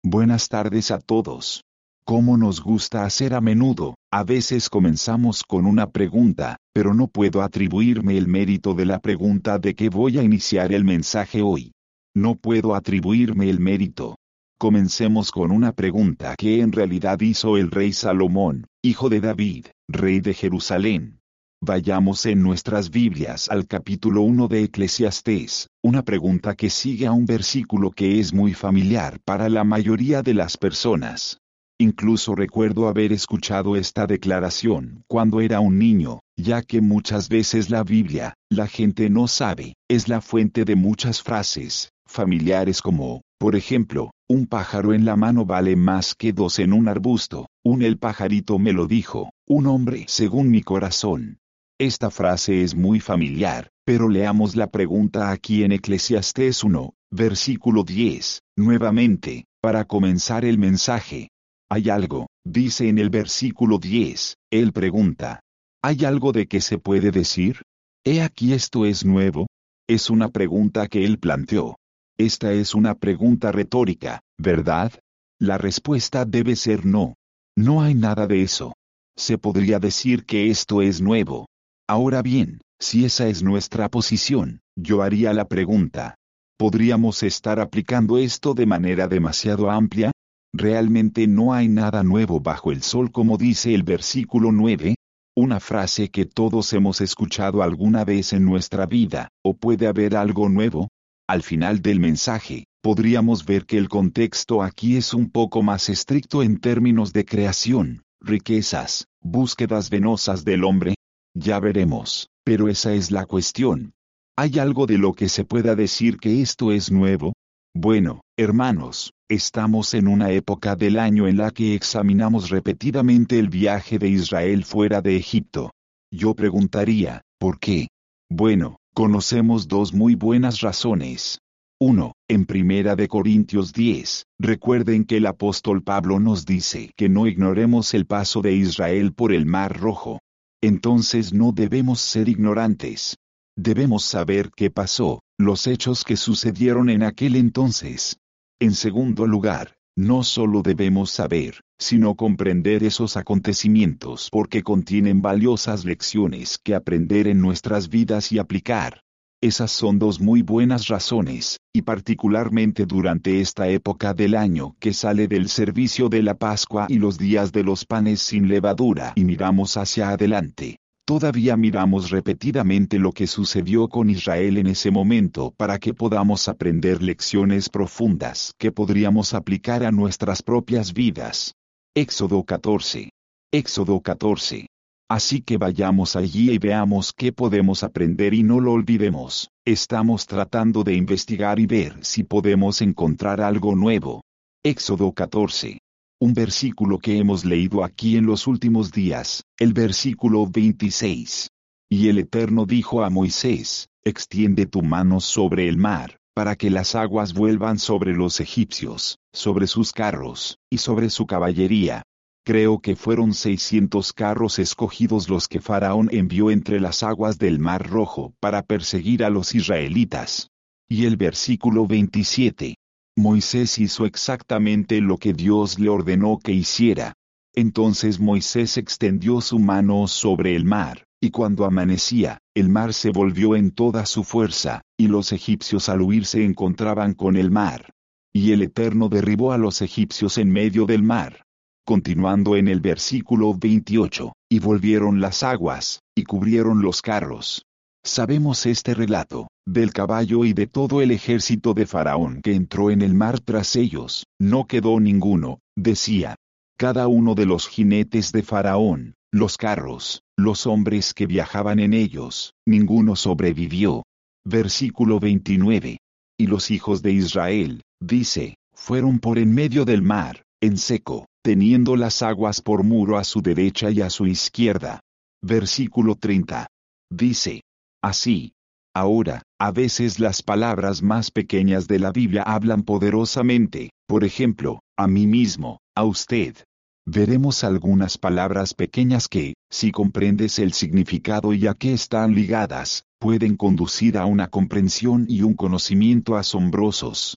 Buenas tardes a todos. Como nos gusta hacer a menudo, a veces comenzamos con una pregunta, pero no puedo atribuirme el mérito de la pregunta de que voy a iniciar el mensaje hoy. No puedo atribuirme el mérito. Comencemos con una pregunta que en realidad hizo el rey Salomón, hijo de David, rey de Jerusalén. Vayamos en nuestras Biblias al capítulo 1 de Eclesiastés, una pregunta que sigue a un versículo que es muy familiar para la mayoría de las personas. Incluso recuerdo haber escuchado esta declaración cuando era un niño, ya que muchas veces la Biblia, la gente no sabe, es la fuente de muchas frases familiares como, por ejemplo, un pájaro en la mano vale más que dos en un arbusto, el pajarito me lo dijo, un hombre según mi corazón. Esta frase es muy familiar, pero leamos la pregunta aquí en Eclesiastés 1, versículo 10, nuevamente, para comenzar el mensaje. ¿Hay algo? Dice en el versículo 10, él pregunta. ¿Hay algo de que se puede decir? He aquí esto es nuevo. Es una pregunta que él planteó. Esta es una pregunta retórica, ¿verdad? La respuesta debe ser no. No hay nada de eso. Se podría decir que esto es nuevo. Ahora bien, si esa es nuestra posición, yo haría la pregunta. ¿Podríamos estar aplicando esto de manera demasiado amplia? ¿Realmente no hay nada nuevo bajo el sol como dice el versículo 9? Una frase que todos hemos escuchado alguna vez en nuestra vida, ¿o puede haber algo nuevo? Al final del mensaje, podríamos ver que el contexto aquí es un poco más estricto en términos de creación, riquezas, búsquedas venosas del hombre. Ya veremos, pero esa es la cuestión. ¿Hay algo de lo que se pueda decir que esto es nuevo? Bueno, hermanos, estamos en una época del año en la que examinamos repetidamente el viaje de Israel fuera de Egipto. Yo preguntaría, ¿por qué? Bueno, conocemos dos muy buenas razones. 1. En 1 de Corintios 10, recuerden que el apóstol Pablo nos dice que no ignoremos el paso de Israel por el Mar Rojo. Entonces no debemos ser ignorantes. Debemos saber qué pasó, los hechos que sucedieron en aquel entonces. En segundo lugar, no solo debemos saber, sino comprender esos acontecimientos porque contienen valiosas lecciones que aprender en nuestras vidas y aplicar. Esas son dos muy buenas razones, y particularmente durante esta época del año que sale del servicio de la Pascua y los días de los panes sin levadura y miramos hacia adelante. Todavía miramos repetidamente lo que sucedió con Israel en ese momento para que podamos aprender lecciones profundas que podríamos aplicar a nuestras propias vidas. Éxodo 14. Éxodo 14. Así que vayamos allí y veamos qué podemos aprender y no lo olvidemos. Estamos tratando de investigar y ver si podemos encontrar algo nuevo. Éxodo 14. Un versículo que hemos leído aquí en los últimos días, el versículo 26. Y el Eterno dijo a Moisés, extiende tu mano sobre el mar, para que las aguas vuelvan sobre los egipcios, sobre sus carros, y sobre su caballería. Creo que fueron 600 carros escogidos los que Faraón envió entre las aguas del Mar Rojo para perseguir a los israelitas. Y el versículo 27. Moisés hizo exactamente lo que Dios le ordenó que hiciera. Entonces Moisés extendió su mano sobre el mar, y cuando amanecía, el mar se volvió en toda su fuerza, y los egipcios al huir se encontraban con el mar. Y el Eterno derribó a los egipcios en medio del mar. Continuando en el versículo 28, y volvieron las aguas, y cubrieron los carros. Sabemos este relato, del caballo y de todo el ejército de Faraón que entró en el mar tras ellos, no quedó ninguno, decía. Cada uno de los jinetes de Faraón, los carros, los hombres que viajaban en ellos, ninguno sobrevivió. Versículo 29. Y los hijos de Israel, dice, fueron por en medio del mar, en seco, teniendo las aguas por muro a su derecha y a su izquierda. Versículo 30. Dice, así. Ahora, a veces las palabras más pequeñas de la Biblia hablan poderosamente, por ejemplo, a mí mismo, a usted. Veremos algunas palabras pequeñas que, si comprendes el significado y a qué están ligadas, pueden conducir a una comprensión y un conocimiento asombrosos.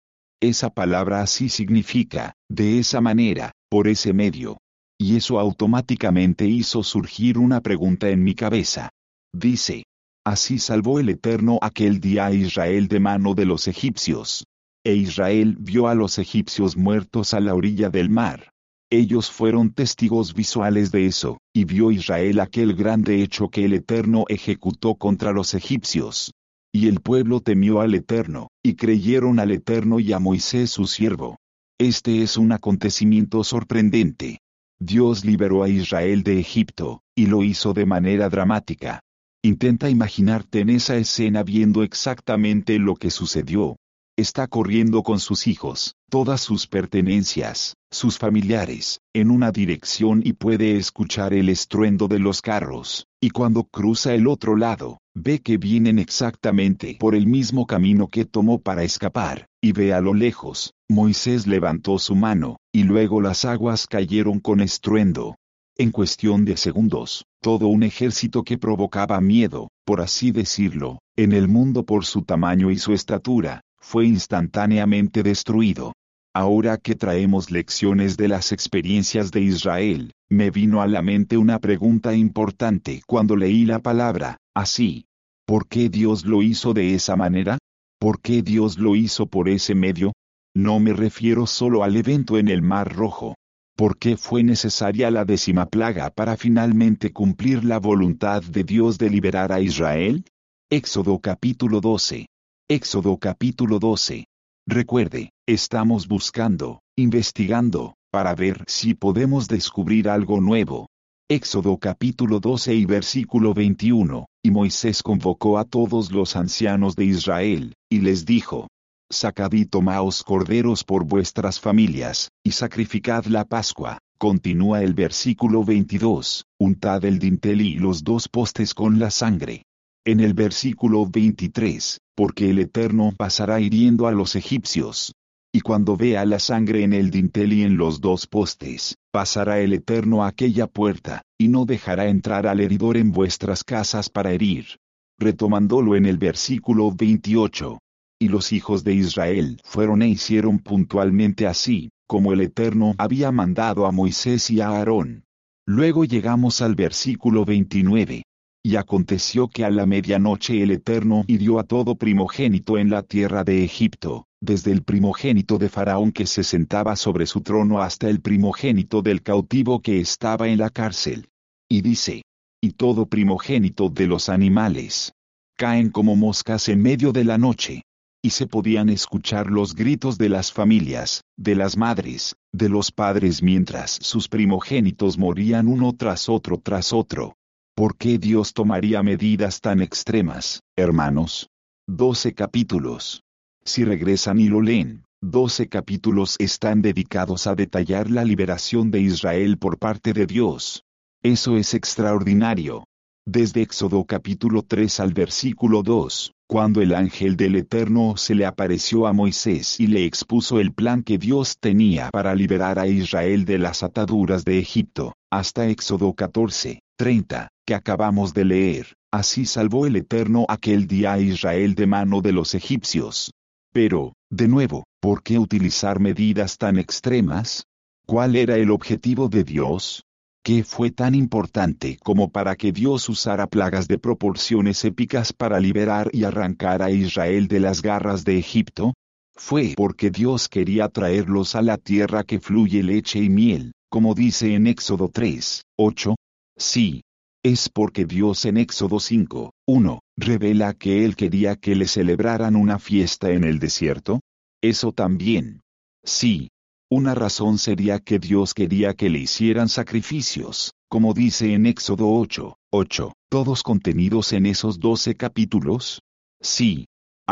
Esa palabra así significa, de esa manera, por ese medio. Y eso automáticamente hizo surgir una pregunta en mi cabeza. Dice, así salvó el Eterno aquel día a Israel de mano de los egipcios. E Israel vio a los egipcios muertos a la orilla del mar. Ellos fueron testigos visuales de eso, y vio Israel aquel grande hecho que el Eterno ejecutó contra los egipcios. Y el pueblo temió al Eterno, y creyeron al Eterno y a Moisés su siervo. Este es un acontecimiento sorprendente. Dios liberó a Israel de Egipto, y lo hizo de manera dramática. Intenta imaginarte en esa escena viendo exactamente lo que sucedió. Está corriendo con sus hijos, todas sus pertenencias, sus familiares, en una dirección y puede escuchar el estruendo de los carros, y cuando cruza el otro lado, ve que vienen exactamente por el mismo camino que tomó para escapar, y ve a lo lejos, Moisés levantó su mano, y luego las aguas cayeron con estruendo. En cuestión de segundos, todo un ejército que provocaba miedo, por así decirlo, en el mundo por su tamaño y su estatura, fue instantáneamente destruido. Ahora que traemos lecciones de las experiencias de Israel, me vino a la mente una pregunta importante cuando leí la palabra, así. ¿Por qué Dios lo hizo de esa manera? ¿Por qué Dios lo hizo por ese medio? No me refiero solo al evento en el Mar Rojo. ¿Por qué fue necesaria la 10ª plaga para finalmente cumplir la voluntad de Dios de liberar a Israel? Éxodo capítulo 12. Éxodo capítulo 12. Recuerde, estamos buscando, investigando, para ver si podemos descubrir algo nuevo. Éxodo capítulo 12 y versículo 21, y Moisés convocó a todos los ancianos de Israel, y les dijo, sacad y tomaos corderos por vuestras familias, y sacrificad la Pascua. Continúa el versículo 22, untad el dintel y los 2 postes con la sangre. En el versículo 23, porque el Eterno pasará hiriendo a los egipcios. Y cuando vea la sangre en el dintel y en los 2 postes, pasará el Eterno a aquella puerta, y no dejará entrar al heridor en vuestras casas para herir. Retomándolo en el versículo 28. Y los hijos de Israel fueron e hicieron puntualmente así, como el Eterno había mandado a Moisés y a Aarón. Luego llegamos al versículo 29. Y aconteció que a la medianoche el Eterno hirió a todo primogénito en la tierra de Egipto, desde el primogénito de Faraón que se sentaba sobre su trono hasta el primogénito del cautivo que estaba en la cárcel. Y dice, y todo primogénito de los animales caen como moscas en medio de la noche. Y se podían escuchar los gritos de las familias, de las madres, de los padres mientras sus primogénitos morían uno tras otro tras otro. ¿Por qué Dios tomaría medidas tan extremas, hermanos? 12 capítulos. Si regresan y lo leen, 12 capítulos están dedicados a detallar la liberación de Israel por parte de Dios. Eso es extraordinario. Desde Éxodo capítulo 3 al versículo 2, cuando el ángel del Eterno se le apareció a Moisés y le expuso el plan que Dios tenía para liberar a Israel de las ataduras de Egipto, hasta Éxodo 14, 30, que acabamos de leer, así salvó el Eterno aquel día a Israel de mano de los egipcios. Pero, de nuevo, ¿por qué utilizar medidas tan extremas? ¿Cuál era el objetivo de Dios? ¿Qué fue tan importante como para que Dios usara plagas de proporciones épicas para liberar y arrancar a Israel de las garras de Egipto? Fue porque Dios quería traerlos a la tierra que fluye leche y miel, como dice en Éxodo 3, 8. Sí. Es porque Dios en Éxodo 5, 1, revela que Él quería que le celebraran una fiesta en el desierto. Eso también. Sí. Una razón sería que Dios quería que le hicieran sacrificios, como dice en Éxodo 8, 8, todos contenidos en esos 12 capítulos. Sí.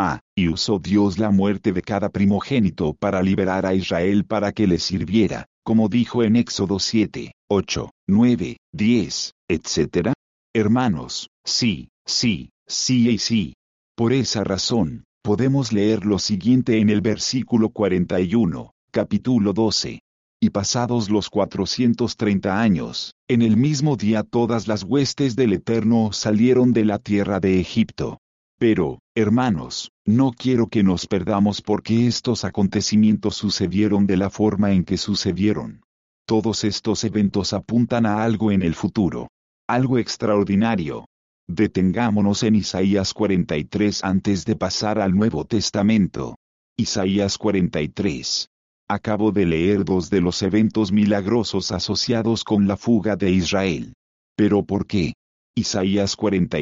Y usó Dios la muerte de cada primogénito para liberar a Israel para que le sirviera, como dijo en Éxodo 7, 8, 9, 10, etc. Hermanos, sí, sí, sí y sí. Por esa razón, podemos leer lo siguiente en el versículo 41. Capítulo 12. Y pasados los 430 años, en el mismo día todas las huestes del Eterno salieron de la tierra de Egipto. Pero, hermanos, no quiero que nos perdamos porque estos acontecimientos sucedieron de la forma en que sucedieron. Todos estos eventos apuntan a algo en el futuro. Algo extraordinario. Detengámonos en Isaías 43 antes de pasar al Nuevo Testamento. Isaías 43. Acabo de leer dos de los eventos milagrosos asociados con la fuga de Israel. ¿Pero por qué? Isaías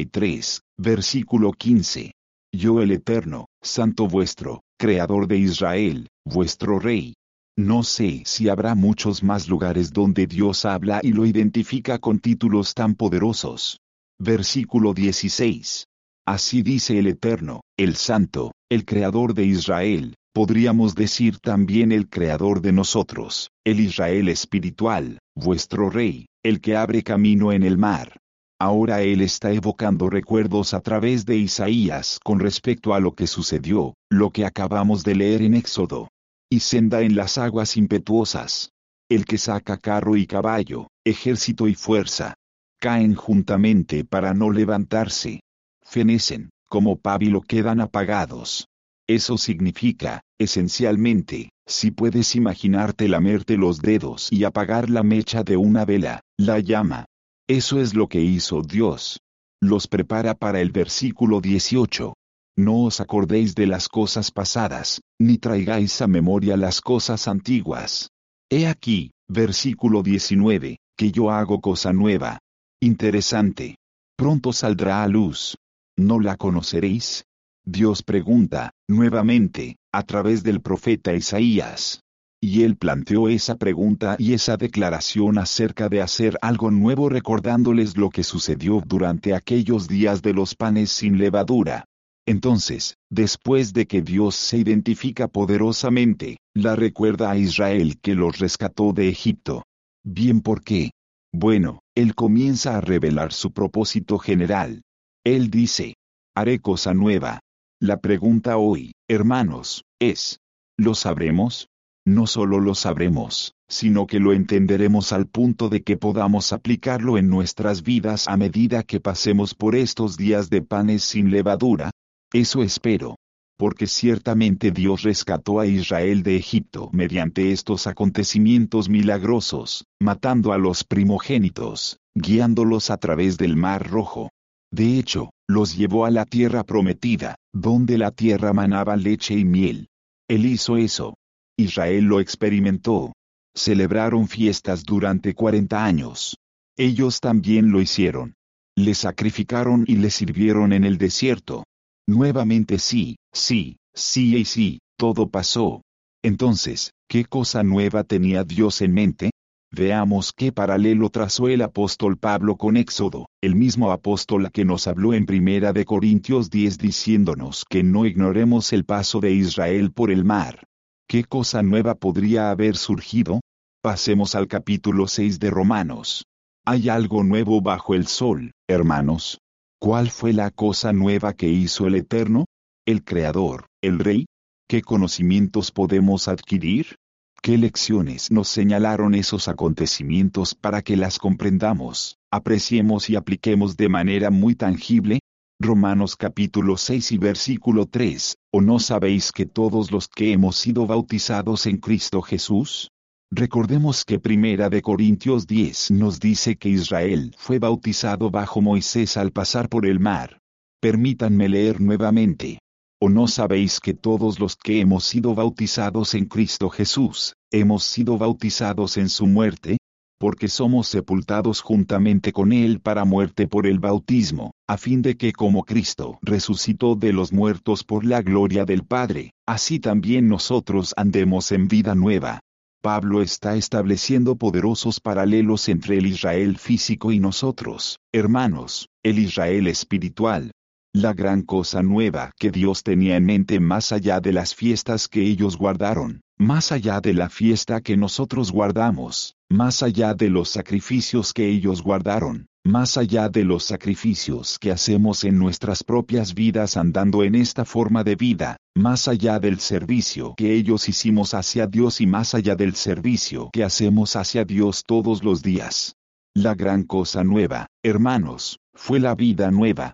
43, versículo 15. Yo el Eterno, Santo vuestro, Creador de Israel, vuestro Rey. No sé si habrá muchos más lugares donde Dios habla y lo identifica con títulos tan poderosos. Versículo 16. Así dice el Eterno, el Santo, el Creador de Israel, podríamos decir también el Creador de nosotros, el Israel espiritual, vuestro Rey, el que abre camino en el mar. Ahora él está evocando recuerdos a través de Isaías con respecto a lo que sucedió, lo que acabamos de leer en Éxodo. Y senda en las aguas impetuosas. El que saca carro y caballo, ejército y fuerza. Caen juntamente para no levantarse. Fenecen, como pábilo quedan apagados. Eso significa, esencialmente, si puedes imaginarte lamerte los dedos y apagar la mecha de una vela, la llama. Eso es lo que hizo Dios. Los prepara para el versículo 18. No os acordéis de las cosas pasadas, ni traigáis a memoria las cosas antiguas. He aquí, versículo 19, que yo hago cosa nueva. Interesante. Pronto saldrá a luz. ¿No la conoceréis? Dios pregunta, nuevamente, a través del profeta Isaías. Y él planteó esa pregunta y esa declaración acerca de hacer algo nuevo recordándoles lo que sucedió durante aquellos días de los panes sin levadura. Entonces, después de que Dios se identifica poderosamente, la recuerda a Israel que los rescató de Egipto. Bien, ¿por qué? Bueno, él comienza a revelar su propósito general. Él dice, haré cosa nueva. La pregunta hoy, hermanos, es, ¿lo sabremos? No solo lo sabremos, sino que lo entenderemos al punto de que podamos aplicarlo en nuestras vidas a medida que pasemos por estos días de panes sin levadura. Eso espero. Porque ciertamente Dios rescató a Israel de Egipto mediante estos acontecimientos milagrosos, matando a los primogénitos, guiándolos a través del Mar Rojo. De hecho, los llevó a la tierra prometida, donde la tierra manaba leche y miel. Él hizo eso. Israel lo experimentó. Celebraron fiestas durante 40 años. Ellos también lo hicieron. Le sacrificaron y le sirvieron en el desierto. Nuevamente sí, sí, sí y sí, todo pasó. Entonces, ¿qué cosa nueva tenía Dios en mente? Veamos qué paralelo trazó el apóstol Pablo con Éxodo, el mismo apóstol que nos habló en 1 de Corintios 10 diciéndonos que no ignoremos el paso de Israel por el mar. ¿Qué cosa nueva podría haber surgido? Pasemos al capítulo 6 de Romanos. Hay algo nuevo bajo el sol, hermanos. ¿Cuál fue la cosa nueva que hizo el Eterno? ¿El Creador, el Rey? ¿Qué conocimientos podemos adquirir? ¿Qué lecciones nos señalaron esos acontecimientos para que las comprendamos, apreciemos y apliquemos de manera muy tangible? Romanos capítulo 6 y versículo 3, ¿o no sabéis que todos los que hemos sido bautizados en Cristo Jesús? Recordemos que 1 de Corintios 10 nos dice que Israel fue bautizado bajo Moisés al pasar por el mar. Permítanme leer nuevamente. ¿O no sabéis que todos los que hemos sido bautizados en Cristo Jesús, hemos sido bautizados en su muerte? Porque somos sepultados juntamente con Él para muerte por el bautismo, a fin de que como Cristo resucitó de los muertos por la gloria del Padre, así también nosotros andemos en vida nueva. Pablo está estableciendo poderosos paralelos entre el Israel físico y nosotros, hermanos, el Israel espiritual. La gran cosa nueva que Dios tenía en mente más allá de las fiestas que ellos guardaron, más allá de la fiesta que nosotros guardamos, más allá de los sacrificios que ellos guardaron, más allá de los sacrificios que hacemos en nuestras propias vidas andando en esta forma de vida, más allá del servicio que ellos hicimos hacia Dios y más allá del servicio que hacemos hacia Dios todos los días. La gran cosa nueva, hermanos, fue la vida nueva.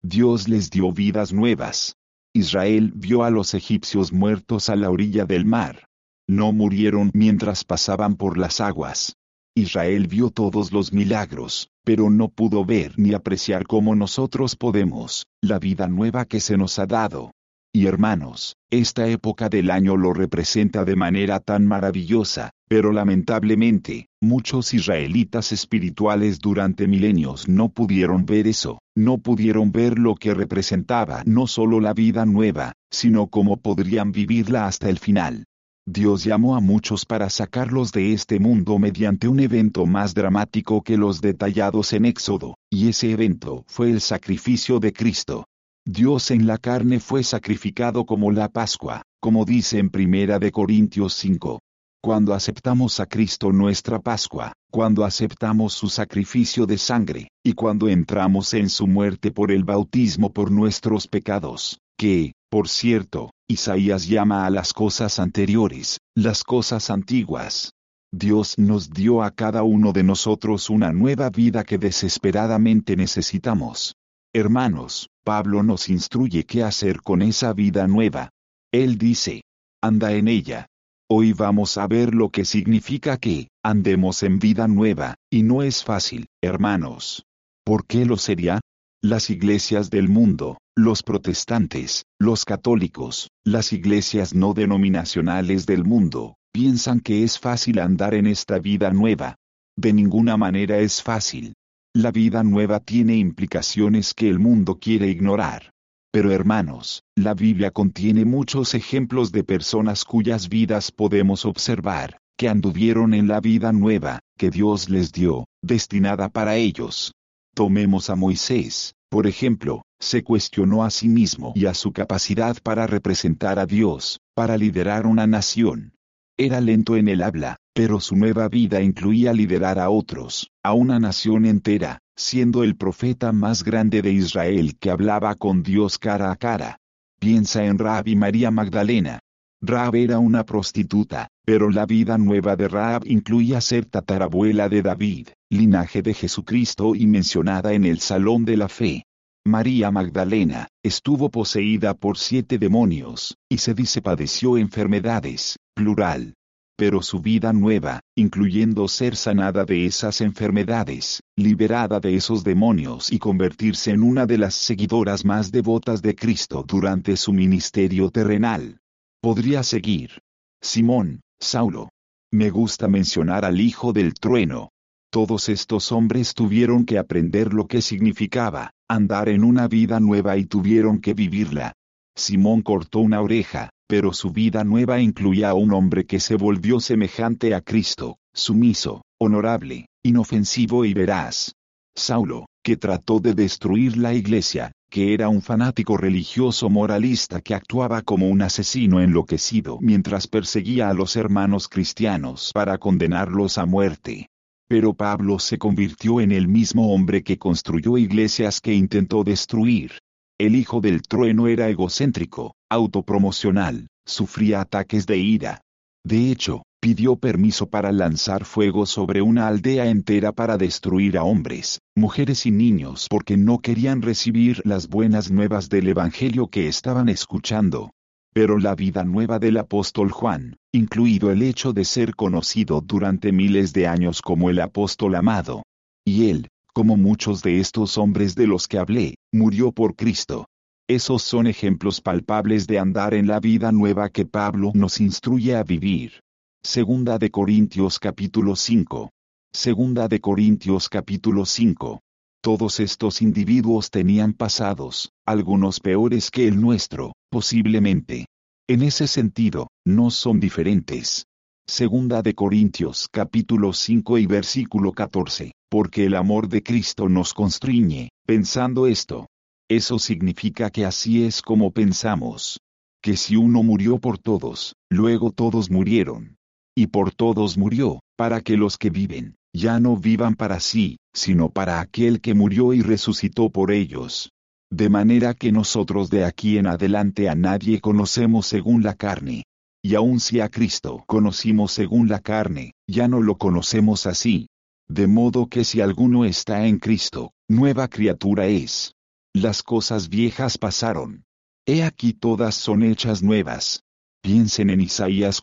Dios les dio vidas nuevas. Israel vio a los egipcios muertos a la orilla del mar. No murieron mientras pasaban por las aguas. Israel vio todos los milagros, pero no pudo ver ni apreciar como nosotros podemos, la vida nueva que se nos ha dado. Y hermanos, esta época del año lo representa de manera tan maravillosa, pero lamentablemente, muchos israelitas espirituales durante milenios no pudieron ver eso, no pudieron ver lo que representaba no solo la vida nueva, sino cómo podrían vivirla hasta el final. Dios llamó a muchos para sacarlos de este mundo mediante un evento más dramático que los detallados en Éxodo, y ese evento fue el sacrificio de Cristo. Dios en la carne fue sacrificado como la Pascua, como dice en 1 Corintios 5. Cuando aceptamos a Cristo nuestra Pascua, cuando aceptamos su sacrificio de sangre, y cuando entramos en su muerte por el bautismo por nuestros pecados, que, por cierto, Isaías llama a las cosas anteriores, las cosas antiguas. Dios nos dio a cada uno de nosotros una nueva vida que desesperadamente necesitamos. Hermanos, Pablo nos instruye qué hacer con esa vida nueva. Él dice, anda en ella. Hoy vamos a ver lo que significa que andemos en vida nueva, y no es fácil, hermanos. ¿Por qué lo sería? Las iglesias del mundo, los protestantes, los católicos, las iglesias no denominacionales del mundo, piensan que es fácil andar en esta vida nueva. De ninguna manera es fácil. La vida nueva tiene implicaciones que el mundo quiere ignorar. Pero hermanos, la Biblia contiene muchos ejemplos de personas cuyas vidas podemos observar, que anduvieron en la vida nueva, que Dios les dio, destinada para ellos. Tomemos a Moisés, por ejemplo, se cuestionó a sí mismo y a su capacidad para representar a Dios, para liderar una nación. Era lento en el habla, pero su nueva vida incluía liderar a otros, a una nación entera, siendo el profeta más grande de Israel que hablaba con Dios cara a cara. Piensa en Rahab y María Magdalena. Rahab era una prostituta, pero la vida nueva de Rahab incluía ser tatarabuela de David, linaje de Jesucristo y mencionada en el Salón de la Fe. María Magdalena estuvo poseída por 7 demonios, y se dice padeció enfermedades, plural. Pero su vida nueva, incluyendo ser sanada de esas enfermedades, liberada de esos demonios y convertirse en una de las seguidoras más devotas de Cristo durante su ministerio terrenal. Podría seguir. Simón, Saulo. Me gusta mencionar al hijo del trueno. Todos estos hombres tuvieron que aprender lo que significaba andar en una vida nueva y tuvieron que vivirla. Simón cortó una oreja, pero su vida nueva incluía a un hombre que se volvió semejante a Cristo, sumiso, honorable, inofensivo y veraz. Saulo, que trató de destruir la iglesia, que era un fanático religioso moralista que actuaba como un asesino enloquecido mientras perseguía a los hermanos cristianos para condenarlos a muerte. Pero Pablo se convirtió en el mismo hombre que construyó iglesias que intentó destruir. El hijo del trueno era egocéntrico, autopromocional, sufría ataques de ira. De hecho, pidió permiso para lanzar fuego sobre una aldea entera para destruir a hombres, mujeres y niños porque no querían recibir las buenas nuevas del Evangelio que estaban escuchando. Pero la vida nueva del apóstol Juan, incluido el hecho de ser conocido durante miles de años como el apóstol amado. Y él, como muchos de estos hombres de los que hablé, murió por Cristo. Esos son ejemplos palpables de andar en la vida nueva que Pablo nos instruye a vivir. Segunda de Corintios capítulo 5. Segunda de Corintios capítulo 5. Todos estos individuos tenían pasados, algunos peores que el nuestro, posiblemente. En ese sentido, no son diferentes. Segunda de Corintios capítulo 5 y versículo 14, porque el amor de Cristo nos constriñe, pensando esto. Eso significa que así es como pensamos. Que si uno murió por todos, luego todos murieron. Y por todos murió, para que los que viven, ya no vivan para sí, sino para aquel que murió y resucitó por ellos. De manera que nosotros de aquí en adelante a nadie conocemos según la carne. Y aun si a Cristo conocimos según la carne, ya no lo conocemos así. De modo que si alguno está en Cristo, nueva criatura es. Las cosas viejas pasaron. He aquí todas son hechas nuevas. Piensen en Isaías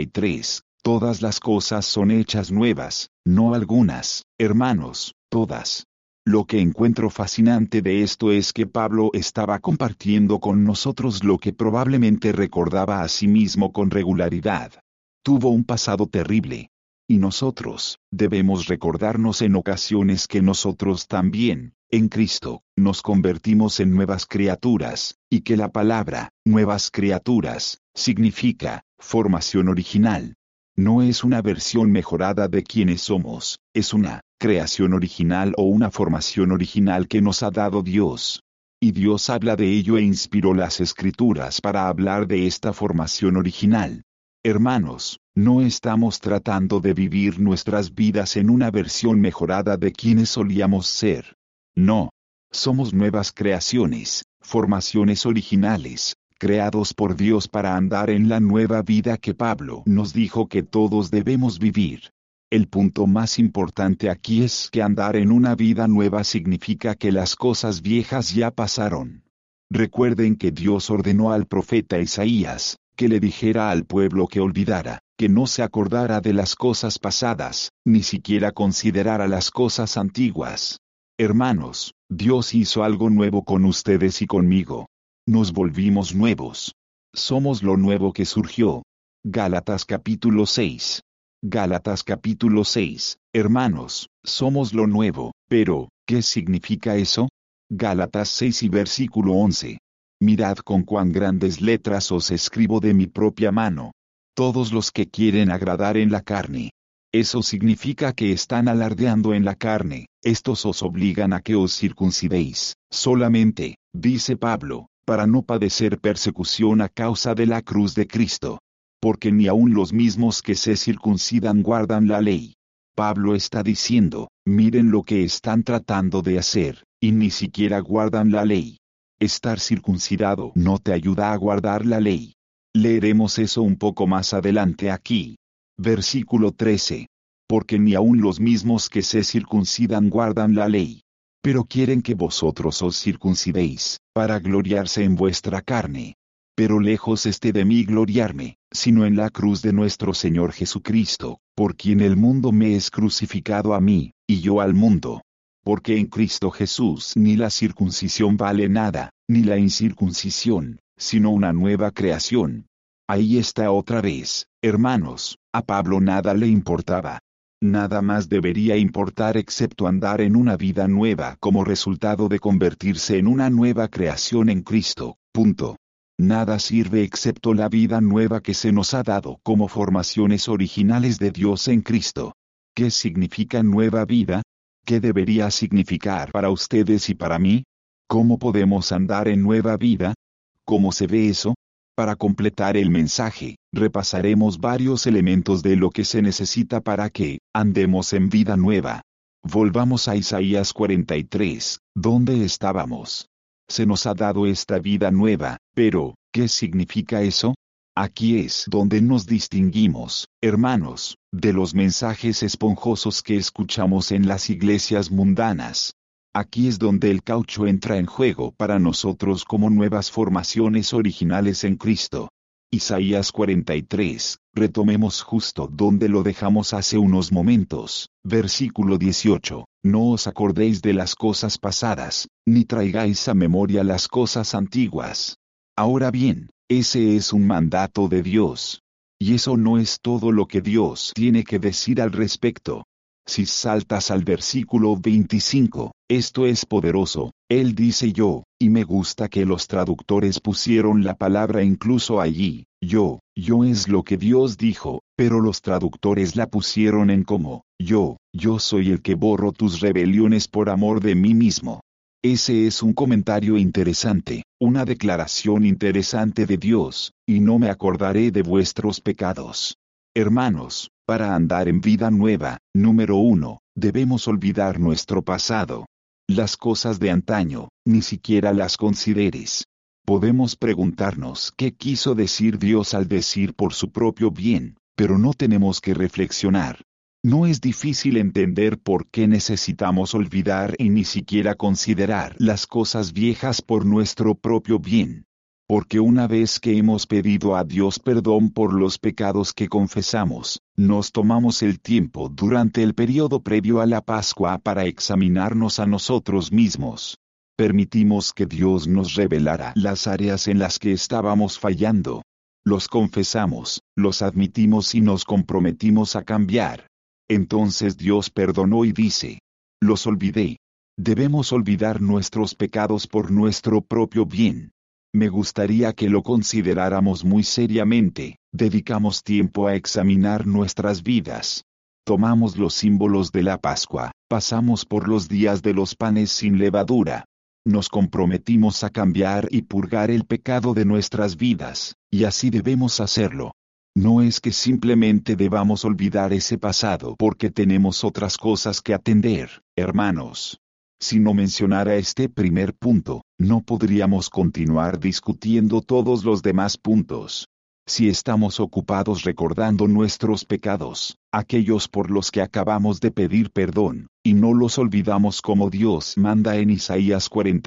43, todas las cosas son hechas nuevas, no algunas, hermanos, todas. Lo que encuentro fascinante de esto es que Pablo estaba compartiendo con nosotros lo que probablemente recordaba a sí mismo con regularidad. Tuvo un pasado terrible. Y nosotros, debemos recordarnos en ocasiones que nosotros también, en Cristo, nos convertimos en nuevas criaturas, y que la palabra, nuevas criaturas, significa, formación original. No es una versión mejorada de quienes somos, es una creación original o una formación original que nos ha dado Dios. Y Dios habla de ello e inspiró las Escrituras para hablar de esta formación original. Hermanos, no estamos tratando de vivir nuestras vidas en una versión mejorada de quienes solíamos ser. No. Somos nuevas creaciones, formaciones originales, creados por Dios para andar en la nueva vida que Pablo nos dijo que todos debemos vivir. El punto más importante aquí es que andar en una vida nueva significa que las cosas viejas ya pasaron. Recuerden que Dios ordenó al profeta Isaías que le dijera al pueblo que olvidara, que no se acordara de las cosas pasadas, ni siquiera considerara las cosas antiguas. Hermanos, Dios hizo algo nuevo con ustedes y conmigo. Nos volvimos nuevos. Somos lo nuevo que surgió. Gálatas capítulo 6. Gálatas capítulo 6. Hermanos, somos lo nuevo, pero, ¿qué significa eso? Gálatas 6 y versículo 11. Mirad con cuán grandes letras os escribo de mi propia mano. Todos los que quieren agradar en la carne. Eso significa que están alardeando en la carne, estos os obligan a que os circuncidéis, solamente, dice Pablo, para no padecer persecución a causa de la cruz de Cristo. Porque ni aun los mismos que se circuncidan guardan la ley. Pablo está diciendo, miren lo que están tratando de hacer, y ni siquiera guardan la ley. Estar circuncidado no te ayuda a guardar la ley. Leeremos eso un poco más adelante aquí. Versículo 13. Porque ni aun los mismos que se circuncidan guardan la ley. Pero quieren que vosotros os circuncidéis, para gloriarse en vuestra carne. Pero lejos esté de mí gloriarme, sino en la cruz de nuestro Señor Jesucristo, por quien el mundo me es crucificado a mí, y yo al mundo. Porque en Cristo Jesús ni la circuncisión vale nada, ni la incircuncisión, sino una nueva creación. Ahí está otra vez, hermanos, a Pablo nada le importaba. Nada más debería importar excepto andar en una vida nueva como resultado de convertirse en una nueva creación en Cristo, punto. Nada sirve excepto la vida nueva que se nos ha dado como formaciones originales de Dios en Cristo. ¿Qué significa nueva vida? ¿Qué debería significar para ustedes y para mí? ¿Cómo podemos andar en nueva vida? ¿Cómo se ve eso? Para completar el mensaje, repasaremos varios elementos de lo que se necesita para que andemos en vida nueva. Volvamos a Isaías 43, ¿dónde estábamos? Se nos ha dado esta vida nueva, pero, ¿qué significa eso? Aquí es donde nos distinguimos, hermanos, de los mensajes esponjosos que escuchamos en las iglesias mundanas. Aquí es donde el caucho entra en juego para nosotros como nuevas formaciones originales en Cristo. Isaías 43, retomemos justo donde lo dejamos hace unos momentos, versículo 18, no os acordéis de las cosas pasadas, ni traigáis a memoria las cosas antiguas. Ahora bien, ese es un mandato de Dios. Y eso no es todo lo que Dios tiene que decir al respecto. Si saltas al versículo 25, esto es poderoso, él dice yo, y me gusta que los traductores pusieron la palabra incluso allí, yo es lo que Dios dijo, pero los traductores la pusieron en como, yo soy el que borro tus rebeliones por amor de mí mismo. Ese es un comentario interesante, una declaración interesante de Dios, y no me acordaré de vuestros pecados. Hermanos, para andar en vida nueva, número 1, debemos olvidar nuestro pasado. Las cosas de antaño, ni siquiera las consideres. Podemos preguntarnos qué quiso decir Dios al decir por su propio bien, pero no tenemos que reflexionar. No es difícil entender por qué necesitamos olvidar y ni siquiera considerar las cosas viejas por nuestro propio bien. Porque una vez que hemos pedido a Dios perdón por los pecados que confesamos, nos tomamos el tiempo durante el periodo previo a la Pascua para examinarnos a nosotros mismos. Permitimos que Dios nos revelara las áreas en las que estábamos fallando. Los confesamos, los admitimos y nos comprometimos a cambiar. Entonces Dios perdonó y dice: los olvidé. Debemos olvidar nuestros pecados por nuestro propio bien. Me gustaría que lo consideráramos muy seriamente. Dedicamos tiempo a examinar nuestras vidas. Tomamos los símbolos de la Pascua, pasamos por los días de los panes sin levadura. Nos comprometimos a cambiar y purgar el pecado de nuestras vidas, y así debemos hacerlo. No es que simplemente debamos olvidar ese pasado porque tenemos otras cosas que atender, hermanos. Si no mencionara este primer punto, no podríamos continuar discutiendo todos los demás puntos. Si estamos ocupados recordando nuestros pecados, aquellos por los que acabamos de pedir perdón, y no los olvidamos como Dios manda en Isaías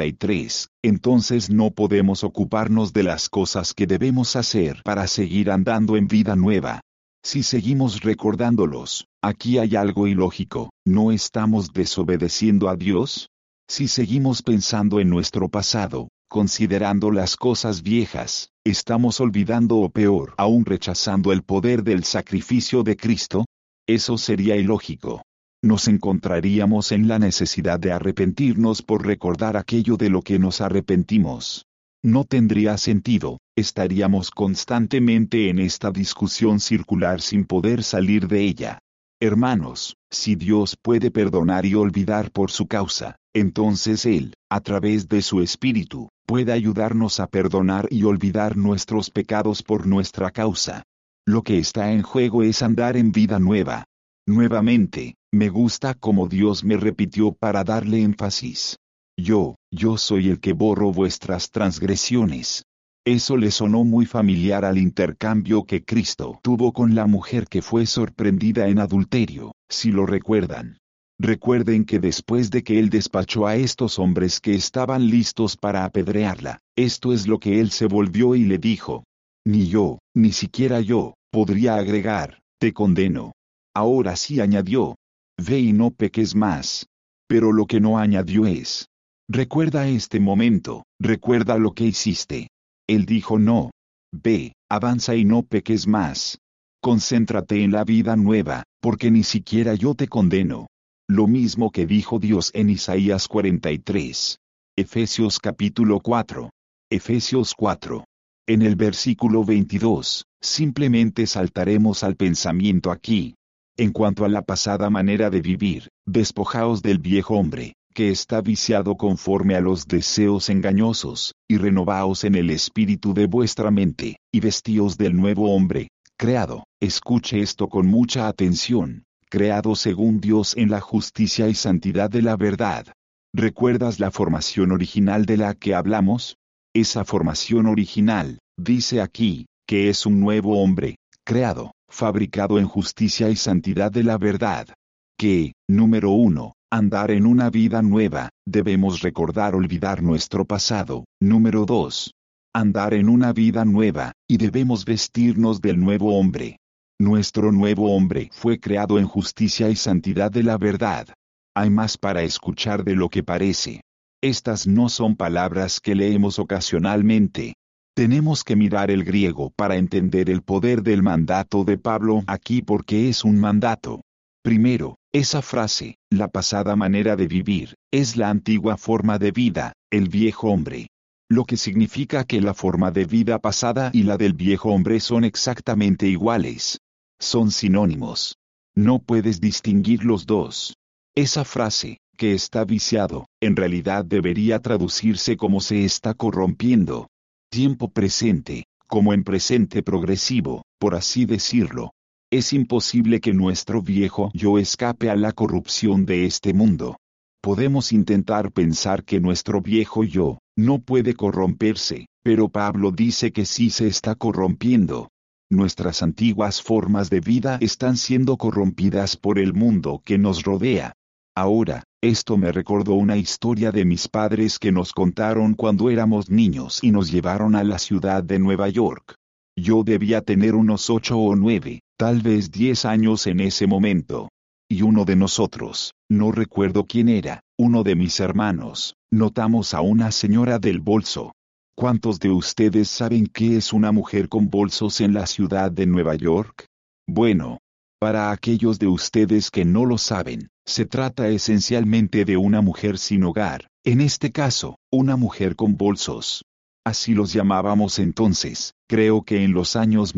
43, entonces no podemos ocuparnos de las cosas que debemos hacer para seguir andando en vida nueva. Si seguimos recordándolos, aquí hay algo ilógico, ¿no estamos desobedeciendo a Dios? Si seguimos pensando en nuestro pasado, considerando las cosas viejas, ¿estamos olvidando o peor aún rechazando el poder del sacrificio de Cristo? Eso sería ilógico. Nos encontraríamos en la necesidad de arrepentirnos por recordar aquello de lo que nos arrepentimos. No tendría sentido, estaríamos constantemente en esta discusión circular sin poder salir de ella. Hermanos, si Dios puede perdonar y olvidar por su causa, entonces Él, a través de su Espíritu, puede ayudarnos a perdonar y olvidar nuestros pecados por nuestra causa. Lo que está en juego es andar en vida nueva. Nuevamente, me gusta como Dios me repitió para darle énfasis. Yo soy el que borro vuestras transgresiones. Eso le sonó muy familiar al intercambio que Cristo tuvo con la mujer que fue sorprendida en adulterio, si lo recuerdan. Recuerden que después de que él despachó a estos hombres que estaban listos para apedrearla, esto es lo que él se volvió y le dijo: ni yo, ni siquiera yo, podría agregar, te condeno. Ahora sí añadió: ve y no peques más. Pero lo que no añadió es: recuerda este momento, recuerda lo que hiciste. Él dijo: no. Ve, avanza y no peques más. Concéntrate en la vida nueva, porque ni siquiera yo te condeno. Lo mismo que dijo Dios en Isaías 43. Efesios capítulo 4. Efesios 4. En el versículo 22, simplemente saltaremos al pensamiento aquí. En cuanto a la pasada manera de vivir, despojaos del viejo hombre, que está viciado conforme a los deseos engañosos, y renovaos en el espíritu de vuestra mente, y vestíos del nuevo hombre, creado, escuche esto con mucha atención, creado según Dios en la justicia y santidad de la verdad. ¿Recuerdas la formación original de la que hablamos? Esa formación original, dice aquí, que es un nuevo hombre, creado, fabricado en justicia y santidad de la verdad. Que, número 1, andar en una vida nueva, debemos recordar olvidar nuestro pasado. Número 2, andar en una vida nueva, y debemos vestirnos del nuevo hombre. Nuestro nuevo hombre fue creado en justicia y santidad de la verdad. Hay más para escuchar de lo que parece. Estas no son palabras que leemos ocasionalmente. Tenemos que mirar el griego para entender el poder del mandato de Pablo aquí, porque es un mandato. Primero, esa frase, la pasada manera de vivir, es la antigua forma de vida, el viejo hombre. Lo que significa que la forma de vida pasada y la del viejo hombre son exactamente iguales. Son sinónimos. No puedes distinguir los dos. Esa frase, que está viciado, en realidad debería traducirse como se está corrompiendo. Tiempo presente, como en presente progresivo, por así decirlo. Es imposible que nuestro viejo yo escape a la corrupción de este mundo. Podemos intentar pensar que nuestro viejo yo no puede corromperse, pero Pablo dice que sí se está corrompiendo. Nuestras antiguas formas de vida están siendo corrompidas por el mundo que nos rodea. Ahora, esto me recordó una historia de mis padres que nos contaron cuando éramos niños y nos llevaron a la ciudad de Nueva York. Yo debía tener unos 8 o 9, tal vez 10 años en ese momento. Y uno de nosotros, no recuerdo quién era, uno de mis hermanos, notamos a una señora del bolso. ¿Cuántos de ustedes saben qué es una mujer con bolsos en la ciudad de Nueva York? Bueno, para aquellos de ustedes que no lo saben, se trata esencialmente de una mujer sin hogar, en este caso, una mujer con bolsos. Así los llamábamos entonces, creo que en los años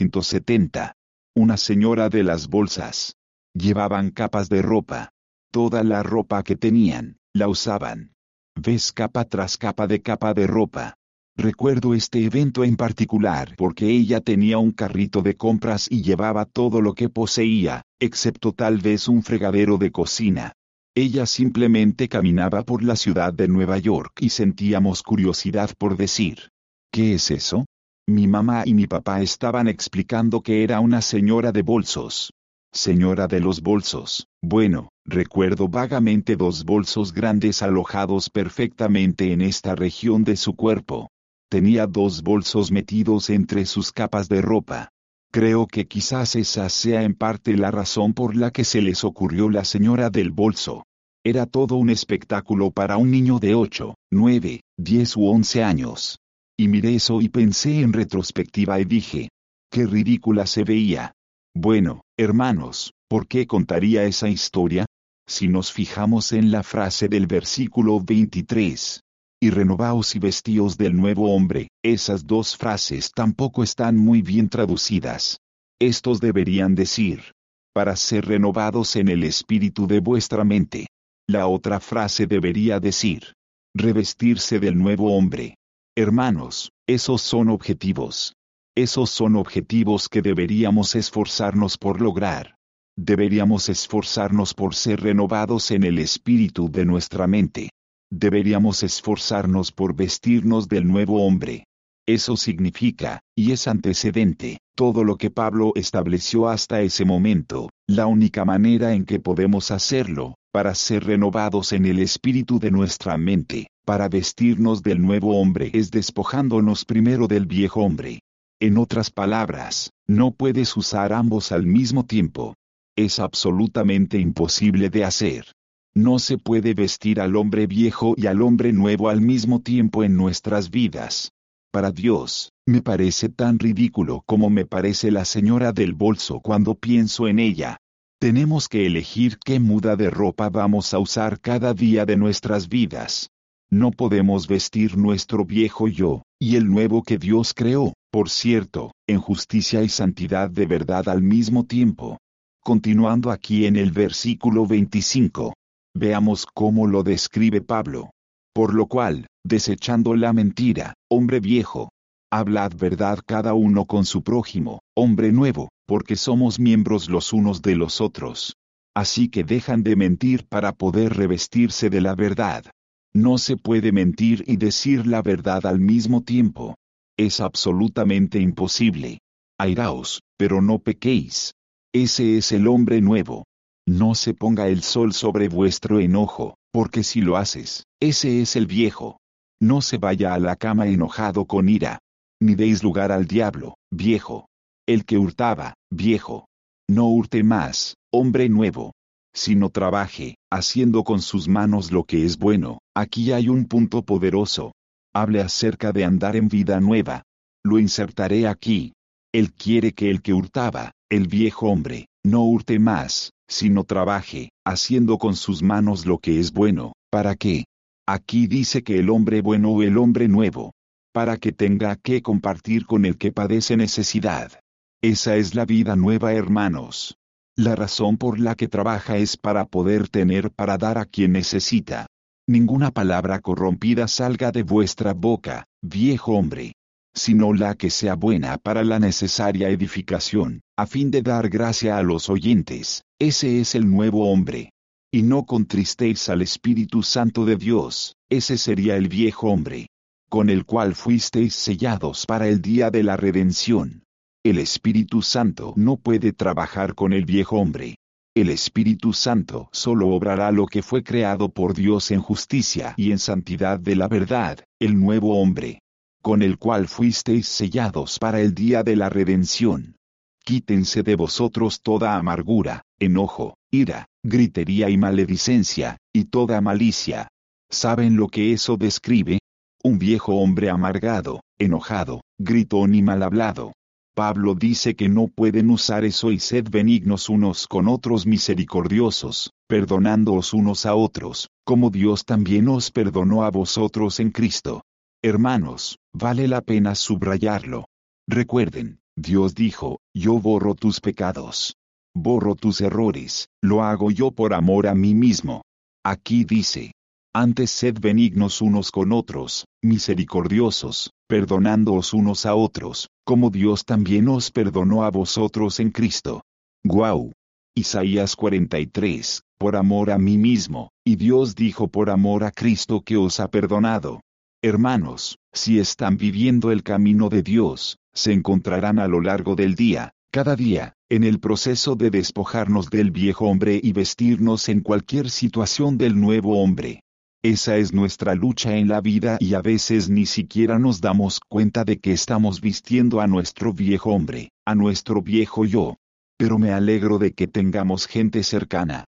1970. Una señora de las bolsas. Llevaban capas de ropa. Toda la ropa que tenían, la usaban. ¿Ves capa tras capa de ropa? Recuerdo este evento en particular porque ella tenía un carrito de compras y llevaba todo lo que poseía, excepto tal vez un fregadero de cocina. Ella simplemente caminaba por la ciudad de Nueva York y sentíamos curiosidad por decir, ¿qué es eso? Mi mamá y mi papá estaban explicando que era una señora de bolsos. Señora de los bolsos. Bueno, recuerdo vagamente 2 bolsos grandes alojados perfectamente en esta región de su cuerpo. Tenía 2 bolsos metidos entre sus capas de ropa. Creo que quizás esa sea en parte la razón por la que se les ocurrió la señora del bolso. Era todo un espectáculo para un niño de 8, 9, 10 u 11 años. Y miré eso y pensé en retrospectiva y dije, qué ridícula se veía. Bueno, hermanos, ¿por qué contaría esa historia? Si nos fijamos en la frase del versículo 23. Y renovaos y vestíos del nuevo hombre, esas 2 frases tampoco están muy bien traducidas. Estos deberían decir, para ser renovados en el espíritu de vuestra mente. La otra frase debería decir, revestirse del nuevo hombre. Hermanos, esos son objetivos. Esos son objetivos que deberíamos esforzarnos por lograr. Deberíamos esforzarnos por ser renovados en el espíritu de nuestra mente. Deberíamos esforzarnos por vestirnos del nuevo hombre. Eso significa, y es antecedente, todo lo que Pablo estableció hasta ese momento, la única manera en que podemos hacerlo, para ser renovados en el espíritu de nuestra mente, para vestirnos del nuevo hombre es despojándonos primero del viejo hombre. En otras palabras, no puedes usar ambos al mismo tiempo. Es absolutamente imposible de hacer. No se puede vestir al hombre viejo y al hombre nuevo al mismo tiempo en nuestras vidas. Para Dios, me parece tan ridículo como me parece la señora del bolso cuando pienso en ella. Tenemos que elegir qué muda de ropa vamos a usar cada día de nuestras vidas. No podemos vestir nuestro viejo yo, y el nuevo que Dios creó, por cierto, en justicia y santidad de verdad al mismo tiempo. Continuando aquí en el versículo 25. Veamos cómo lo describe Pablo. Por lo cual, desechando la mentira, hombre viejo, hablad verdad cada uno con su prójimo, hombre nuevo, porque somos miembros los unos de los otros. Así que dejan de mentir para poder revestirse de la verdad. No se puede mentir y decir la verdad al mismo tiempo. Es absolutamente imposible. Airaos, pero no pequéis. Ese es el hombre nuevo. No se ponga el sol sobre vuestro enojo, porque si lo haces, ese es el viejo. No se vaya a la cama enojado con ira. Ni deis lugar al diablo, viejo. El que hurtaba, viejo. No hurte más, hombre nuevo. Sino trabaje, haciendo con sus manos lo que es bueno. Aquí hay un punto poderoso. Hable acerca de andar en vida nueva. Lo insertaré aquí. Él quiere que el que hurtaba, el viejo hombre, no hurte más, sino trabaje, haciendo con sus manos lo que es bueno. ¿Para qué? Aquí dice que el hombre bueno o el hombre nuevo. Para que tenga que compartir con el que padece necesidad. Esa es la vida nueva, hermanos. La razón por la que trabaja es para poder tener para dar a quien necesita. Ninguna palabra corrompida salga de vuestra boca, viejo hombre, sino la que sea buena para la necesaria edificación, a fin de dar gracia a los oyentes. Ese es el nuevo hombre. Y no contristéis al Espíritu Santo de Dios, ese sería el viejo hombre, con el cual fuisteis sellados para el día de la redención. El Espíritu Santo no puede trabajar con el viejo hombre. El Espíritu Santo solo obrará lo que fue creado por Dios en justicia y en santidad de la verdad, el nuevo hombre, con el cual fuisteis sellados para el día de la redención. Quítense de vosotros toda amargura, enojo, ira, gritería y maledicencia, y toda malicia. ¿Saben lo que eso describe? Un viejo hombre amargado, enojado, gritón y mal hablado. Pablo dice que no pueden usar eso y sed benignos unos con otros misericordiosos, perdonándoos unos a otros, como Dios también os perdonó a vosotros en Cristo. Hermanos, vale la pena subrayarlo. Recuerden, Dios dijo, yo borro tus pecados. Borro tus errores, lo hago yo por amor a mí mismo. Aquí dice, antes sed benignos unos con otros, misericordiosos, perdonándoos unos a otros, como Dios también os perdonó a vosotros en Cristo. ¡Guau! Isaías 43, por amor a mí mismo, y Dios dijo por amor a Cristo que os ha perdonado. Hermanos, si están viviendo el camino de Dios, se encontrarán a lo largo del día, cada día, en el proceso de despojarnos del viejo hombre y vestirnos en cualquier situación del nuevo hombre. Esa es nuestra lucha en la vida y a veces ni siquiera nos damos cuenta de que estamos vistiendo a nuestro viejo hombre, a nuestro viejo yo. Pero me alegro de que tengamos gente cercana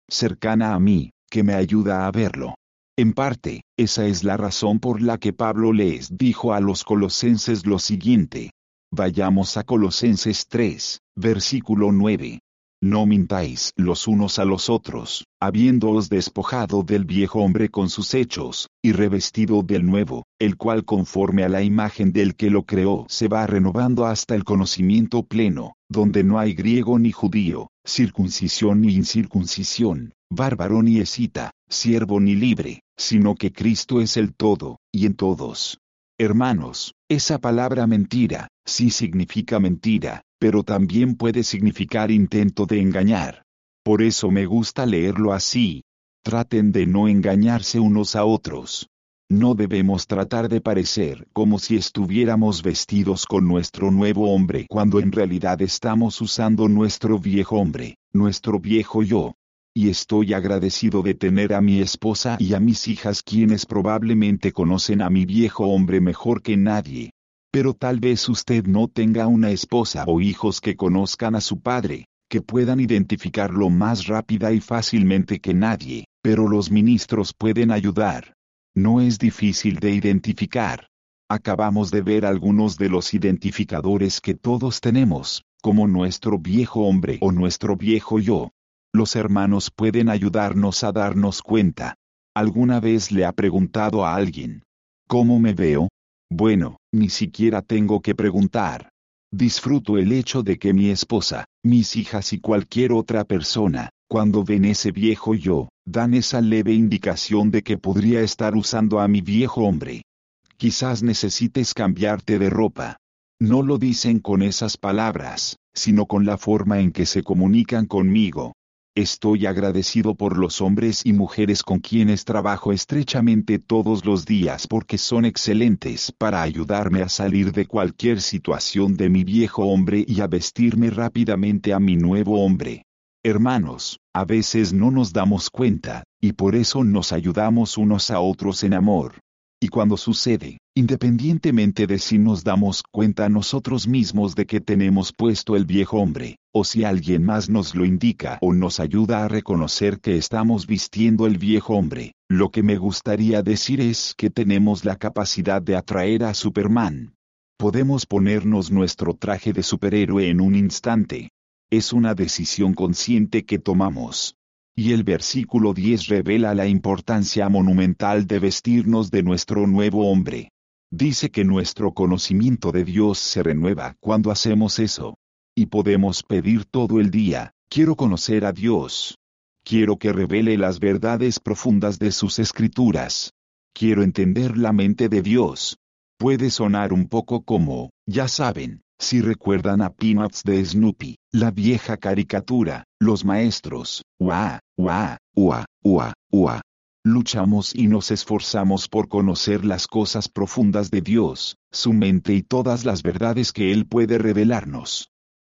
a mí, que me ayuda a verlo. En parte, esa es la razón por la que Pablo les dijo a los colosenses lo siguiente. Vayamos a Colosenses 3, versículo 9. No mintáis los unos a los otros, habiéndoos despojado del viejo hombre con sus hechos, y revestido del nuevo, el cual conforme a la imagen del que lo creó se va renovando hasta el conocimiento pleno, donde no hay griego ni judío, circuncisión ni incircuncisión, bárbaro ni escita, siervo ni libre, sino que Cristo es el todo, y en todos. Hermanos, esa palabra mentira, sí significa mentira, pero también puede significar intento de engañar. Por eso me gusta leerlo así. Traten de no engañarse unos a otros. No debemos tratar de parecer como si estuviéramos vestidos con nuestro nuevo hombre cuando en realidad estamos usando nuestro viejo hombre, nuestro viejo yo. Y estoy agradecido de tener a mi esposa y a mis hijas quienes probablemente conocen a mi viejo hombre mejor que nadie. Pero tal vez usted no tenga una esposa o hijos que conozcan a su padre, que puedan identificarlo más rápida y fácilmente que nadie, pero los ministros pueden ayudar. No es difícil de identificar. Acabamos de ver algunos de los identificadores que todos tenemos, como nuestro viejo hombre o nuestro viejo yo. Los hermanos pueden ayudarnos a darnos cuenta. ¿Alguna vez le ha preguntado a alguien, ¿cómo me veo? Bueno, ni siquiera tengo que preguntar. Disfruto el hecho de que mi esposa, mis hijas y cualquier otra persona, cuando ven ese viejo yo, dan esa leve indicación de que podría estar usando a mi viejo hombre. Quizás necesites cambiarte de ropa. No lo dicen con esas palabras, sino con la forma en que se comunican conmigo. Estoy agradecido por los hombres y mujeres con quienes trabajo estrechamente todos los días porque son excelentes para ayudarme a salir de cualquier situación de mi viejo hombre y a vestirme rápidamente a mi nuevo hombre. Hermanos, a veces no nos damos cuenta, y por eso nos ayudamos unos a otros en amor. Y cuando sucede, independientemente de si nos damos cuenta nosotros mismos de que tenemos puesto el viejo hombre, o si alguien más nos lo indica o nos ayuda a reconocer que estamos vistiendo el viejo hombre, lo que me gustaría decir es que tenemos la capacidad de atraer a Superman. Podemos ponernos nuestro traje de superhéroe en un instante. Es una decisión consciente que tomamos. Y el versículo 10 revela la importancia monumental de vestirnos de nuestro nuevo hombre. Dice que nuestro conocimiento de Dios se renueva cuando hacemos eso. Y podemos pedir todo el día, quiero conocer a Dios. Quiero que revele las verdades profundas de sus escrituras. Quiero entender la mente de Dios. Puede sonar un poco como, ya saben, si recuerdan a Peanuts de Snoopy, la vieja caricatura, los maestros, ua, ua, ua, ua, ua. Luchamos y nos esforzamos por conocer las cosas profundas de Dios, su mente y todas las verdades que Él puede revelarnos.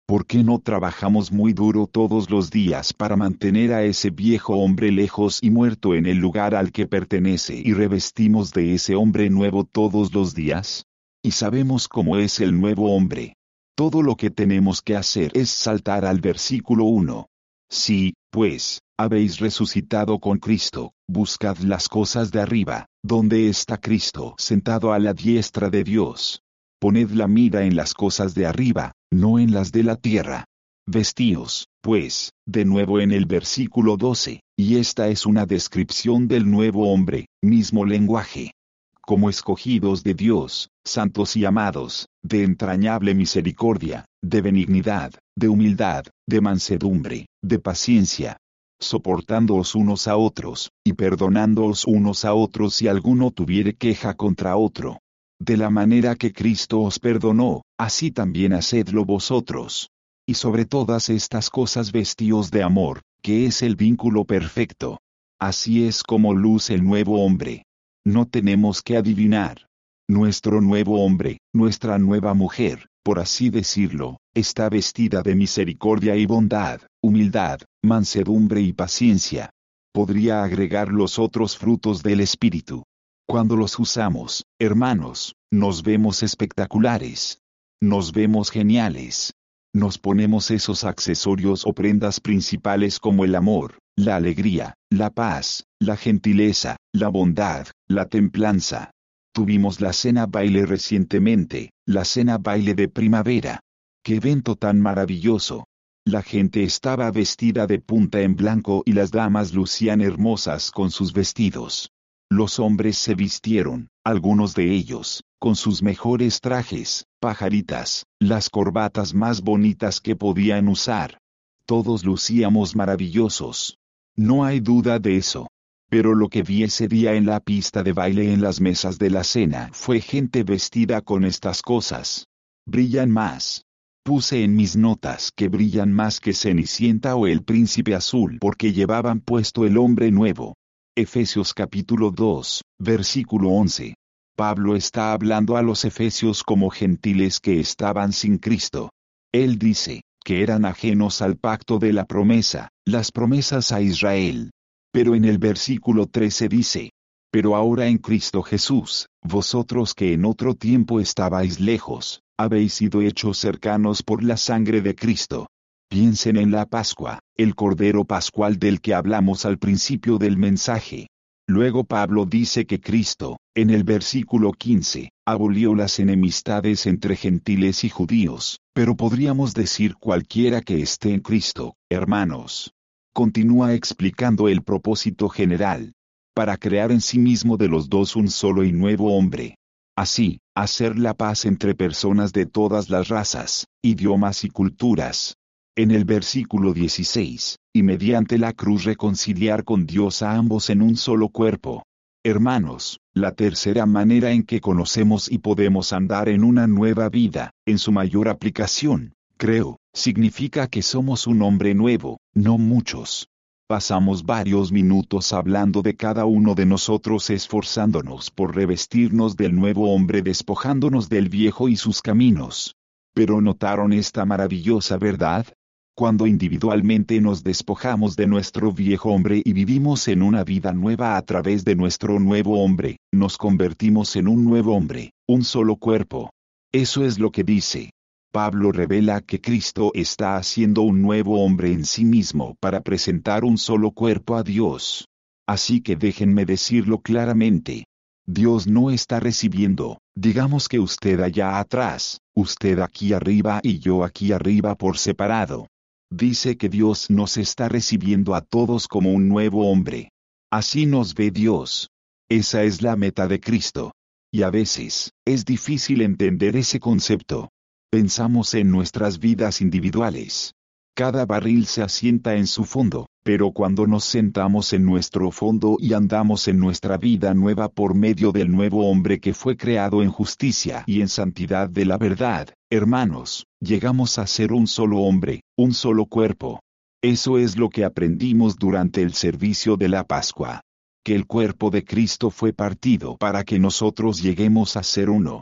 ¿Por qué no trabajamos muy duro todos los días para mantener a ese viejo hombre lejos y muerto en el lugar al que pertenece y revestimos de ese hombre nuevo todos los días? Y sabemos cómo es el nuevo hombre. Todo lo que tenemos que hacer es saltar al versículo 1. Sí, pues, habéis resucitado con Cristo, buscad las cosas de arriba, donde está Cristo sentado a la diestra de Dios. Poned la mira en las cosas de arriba, no en las de la tierra. Vestíos, pues, de nuevo en el versículo 12, y esta es una descripción del nuevo hombre, mismo lenguaje. Como escogidos de Dios, santos y amados, de entrañable misericordia, de benignidad, de humildad, de mansedumbre, de paciencia, soportándoos unos a otros, y perdonándoos unos a otros si alguno tuviere queja contra otro. De la manera que Cristo os perdonó, así también hacedlo vosotros. Y sobre todas estas cosas vestíos de amor, que es el vínculo perfecto. Así es como luce el nuevo hombre. No tenemos que adivinar. Nuestro nuevo hombre, nuestra nueva mujer, por así decirlo, está vestida de misericordia y bondad, humildad, mansedumbre y paciencia. Podría agregar los otros frutos del Espíritu. Cuando los usamos, hermanos, nos vemos espectaculares. Nos vemos geniales. Nos ponemos esos accesorios o prendas principales como el amor, la alegría, la paz, la gentileza, la bondad, la templanza. Tuvimos la cena baile recientemente, la cena baile de primavera. ¡Qué evento tan maravilloso! La gente estaba vestida de punta en blanco y las damas lucían hermosas con sus vestidos. Los hombres se vistieron, algunos de ellos, con sus mejores trajes, pajaritas, las corbatas más bonitas que podían usar. Todos lucíamos maravillosos. No hay duda de eso. Pero lo que vi ese día en la pista de baile en las mesas de la cena fue gente vestida con estas cosas. Brillan más. Puse en mis notas que brillan más que Cenicienta o el Príncipe Azul porque llevaban puesto el hombre nuevo. Efesios capítulo 2, versículo 11. Pablo está hablando a los efesios como gentiles que estaban sin Cristo. Él dice, que eran ajenos al pacto de la promesa, las promesas a Israel. Pero en el versículo 13 dice, pero ahora en Cristo Jesús, vosotros que en otro tiempo estabais lejos, habéis sido hechos cercanos por la sangre de Cristo. Piensen en la Pascua, el Cordero Pascual del que hablamos al principio del mensaje. Luego Pablo dice que Cristo, en el versículo 15, abolió las enemistades entre gentiles y judíos, pero podríamos decir cualquiera que esté en Cristo, hermanos. Continúa explicando el propósito general. Para crear en sí mismo de los dos un solo y nuevo hombre. Así, hacer la paz entre personas de todas las razas, idiomas y culturas. En el versículo 16, y mediante la cruz reconciliar con Dios a ambos en un solo cuerpo. Hermanos, la tercera manera en que conocemos y podemos andar en una nueva vida, en su mayor aplicación, creo, significa que somos un hombre nuevo, no muchos. Pasamos varios minutos hablando de cada uno de nosotros esforzándonos por revestirnos del nuevo hombre despojándonos del viejo y sus caminos. ¿Pero notaron esta maravillosa verdad? Cuando individualmente nos despojamos de nuestro viejo hombre y vivimos en una vida nueva a través de nuestro nuevo hombre, nos convertimos en un nuevo hombre, un solo cuerpo. Eso es lo que dice. Pablo revela que Cristo está haciendo un nuevo hombre en sí mismo para presentar un solo cuerpo a Dios. Así que déjenme decirlo claramente. Dios no está recibiendo, digamos que usted allá atrás, usted aquí arriba y yo aquí arriba por separado. Dice que Dios nos está recibiendo a todos como un nuevo hombre. Así nos ve Dios. Esa es la meta de Cristo. Y a veces, es difícil entender ese concepto. Pensamos en nuestras vidas individuales. Cada barril se asienta en su fondo, pero cuando nos sentamos en nuestro fondo y andamos en nuestra vida nueva por medio del nuevo hombre que fue creado en justicia y en santidad de la verdad, hermanos, llegamos a ser un solo hombre, un solo cuerpo. Eso es lo que aprendimos durante el servicio de la Pascua. Que el cuerpo de Cristo fue partido para que nosotros lleguemos a ser uno.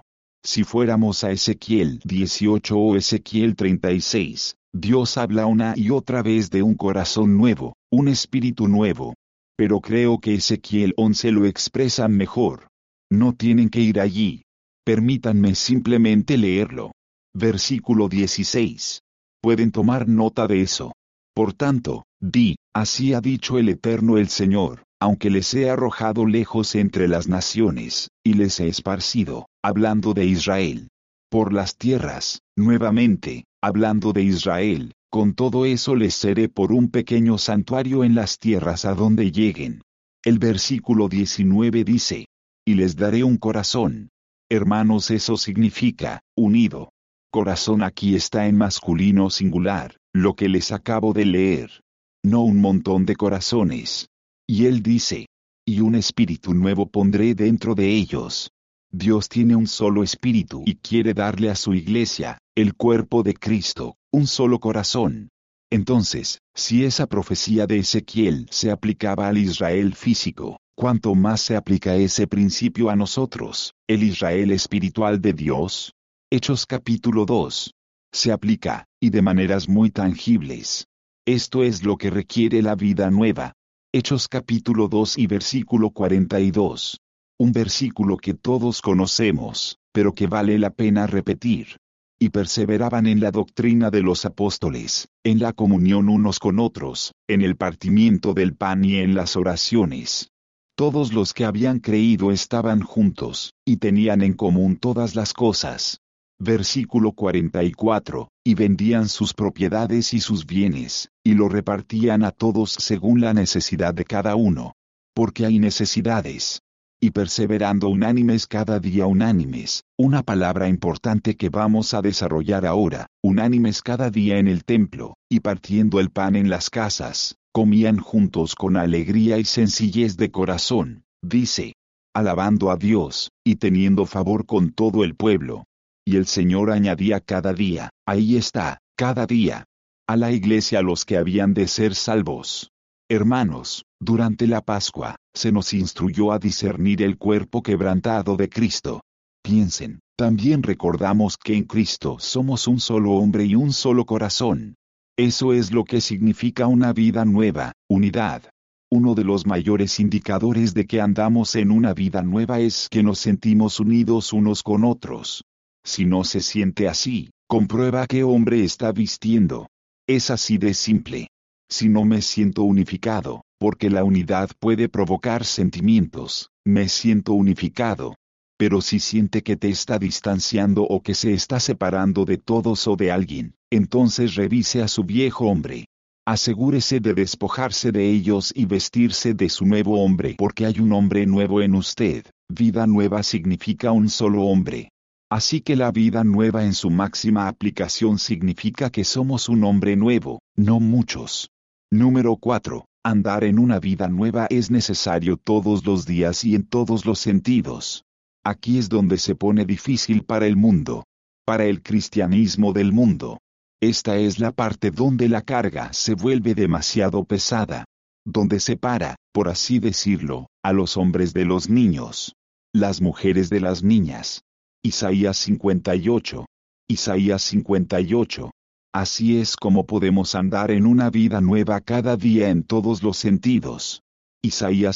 Si fuéramos a Ezequiel 18 o Ezequiel 36, Dios habla una y otra vez de un corazón nuevo, un espíritu nuevo. Pero creo que Ezequiel 11 lo expresa mejor. No tienen que ir allí. Permítanme simplemente leerlo. Versículo 16. Pueden tomar nota de eso. Por tanto, di, así ha dicho el Eterno el Señor, aunque les he arrojado lejos entre las naciones, y les he esparcido, hablando de Israel, por las tierras, nuevamente, hablando de Israel, con todo eso les seré por un pequeño santuario en las tierras a donde lleguen. El versículo 19 dice, y les daré un corazón. Hermanos, eso significa, unido. Corazón aquí está en masculino singular, lo que les acabo de leer. No un montón de corazones. Y él dice, y un espíritu nuevo pondré dentro de ellos. Dios tiene un solo espíritu y quiere darle a su iglesia, el cuerpo de Cristo, un solo corazón. Entonces, si esa profecía de Ezequiel se aplicaba al Israel físico, ¿cuánto más se aplica ese principio a nosotros, el Israel espiritual de Dios? Hechos capítulo 2. Se aplica, y de maneras muy tangibles. Esto es lo que requiere la vida nueva. Hechos capítulo 2 y versículo 42. Un versículo que todos conocemos, pero que vale la pena repetir. Y perseveraban en la doctrina de los apóstoles, en la comunión unos con otros, en el partimiento del pan y en las oraciones. Todos los que habían creído estaban juntos, y tenían en común todas las cosas. Versículo 44, y vendían sus propiedades y sus bienes, y lo repartían a todos según la necesidad de cada uno. Porque hay necesidades. Y perseverando unánimes cada día unánimes, una palabra importante que vamos a desarrollar ahora, unánimes cada día en el templo, y partiendo el pan en las casas, comían juntos con alegría y sencillez de corazón, dice, alabando a Dios, y teniendo favor con todo el pueblo. Y el Señor añadía cada día, ahí está, cada día, a la iglesia los que habían de ser salvos. Hermanos, durante la Pascua, se nos instruyó a discernir el cuerpo quebrantado de Cristo. Piensen, también recordamos que en Cristo somos un solo hombre y un solo corazón. Eso es lo que significa una vida nueva, unidad. Uno de los mayores indicadores de que andamos en una vida nueva es que nos sentimos unidos unos con otros. Si no se siente así, comprueba qué hombre está vistiendo. Es así de simple. Si no me siento unificado, porque la unidad puede provocar sentimientos, me siento unificado. Pero si siente que te está distanciando o que se está separando de todos o de alguien, entonces revise a su viejo hombre. Asegúrese de despojarse de ellos y vestirse de su nuevo hombre, porque hay un hombre nuevo en usted. Vida nueva significa un solo hombre. Así que la vida nueva en su máxima aplicación significa que somos un hombre nuevo, no muchos. Número 4. Andar en una vida nueva es necesario todos los días y en todos los sentidos. Aquí es donde se pone difícil para el mundo. Para el cristianismo del mundo. Esta es la parte donde la carga se vuelve demasiado pesada. Donde separa, por así decirlo, a los hombres de los niños. Las mujeres de las niñas. Isaías 58. Isaías 58. Así es como podemos andar en una vida nueva cada día en todos los sentidos. Isaías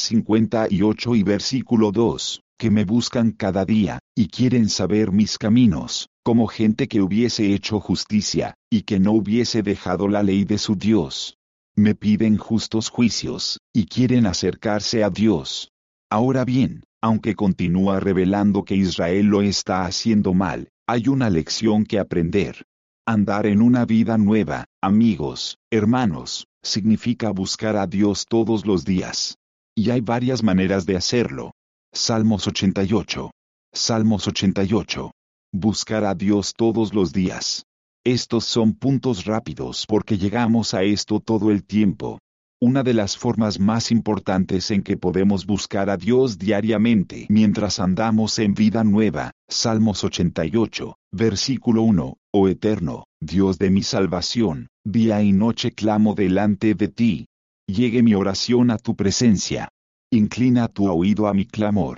58 y versículo 2, que me buscan cada día, y quieren saber mis caminos, como gente que hubiese hecho justicia, y que no hubiese dejado la ley de su Dios. Me piden justos juicios, y quieren acercarse a Dios. Ahora bien, aunque continúa revelando que Israel lo está haciendo mal, hay una lección que aprender. Andar en una vida nueva, amigos, hermanos, significa buscar a Dios todos los días. Y hay varias maneras de hacerlo. Salmos 88. Salmos 88. Buscar a Dios todos los días. Estos son puntos rápidos porque llegamos a esto todo el tiempo. Una de las formas más importantes en que podemos buscar a Dios diariamente mientras andamos en vida nueva, Salmos 88, versículo 1, Oh Eterno, Dios de mi salvación, día y noche clamo delante de ti. Llegue mi oración a tu presencia. Inclina tu oído a mi clamor.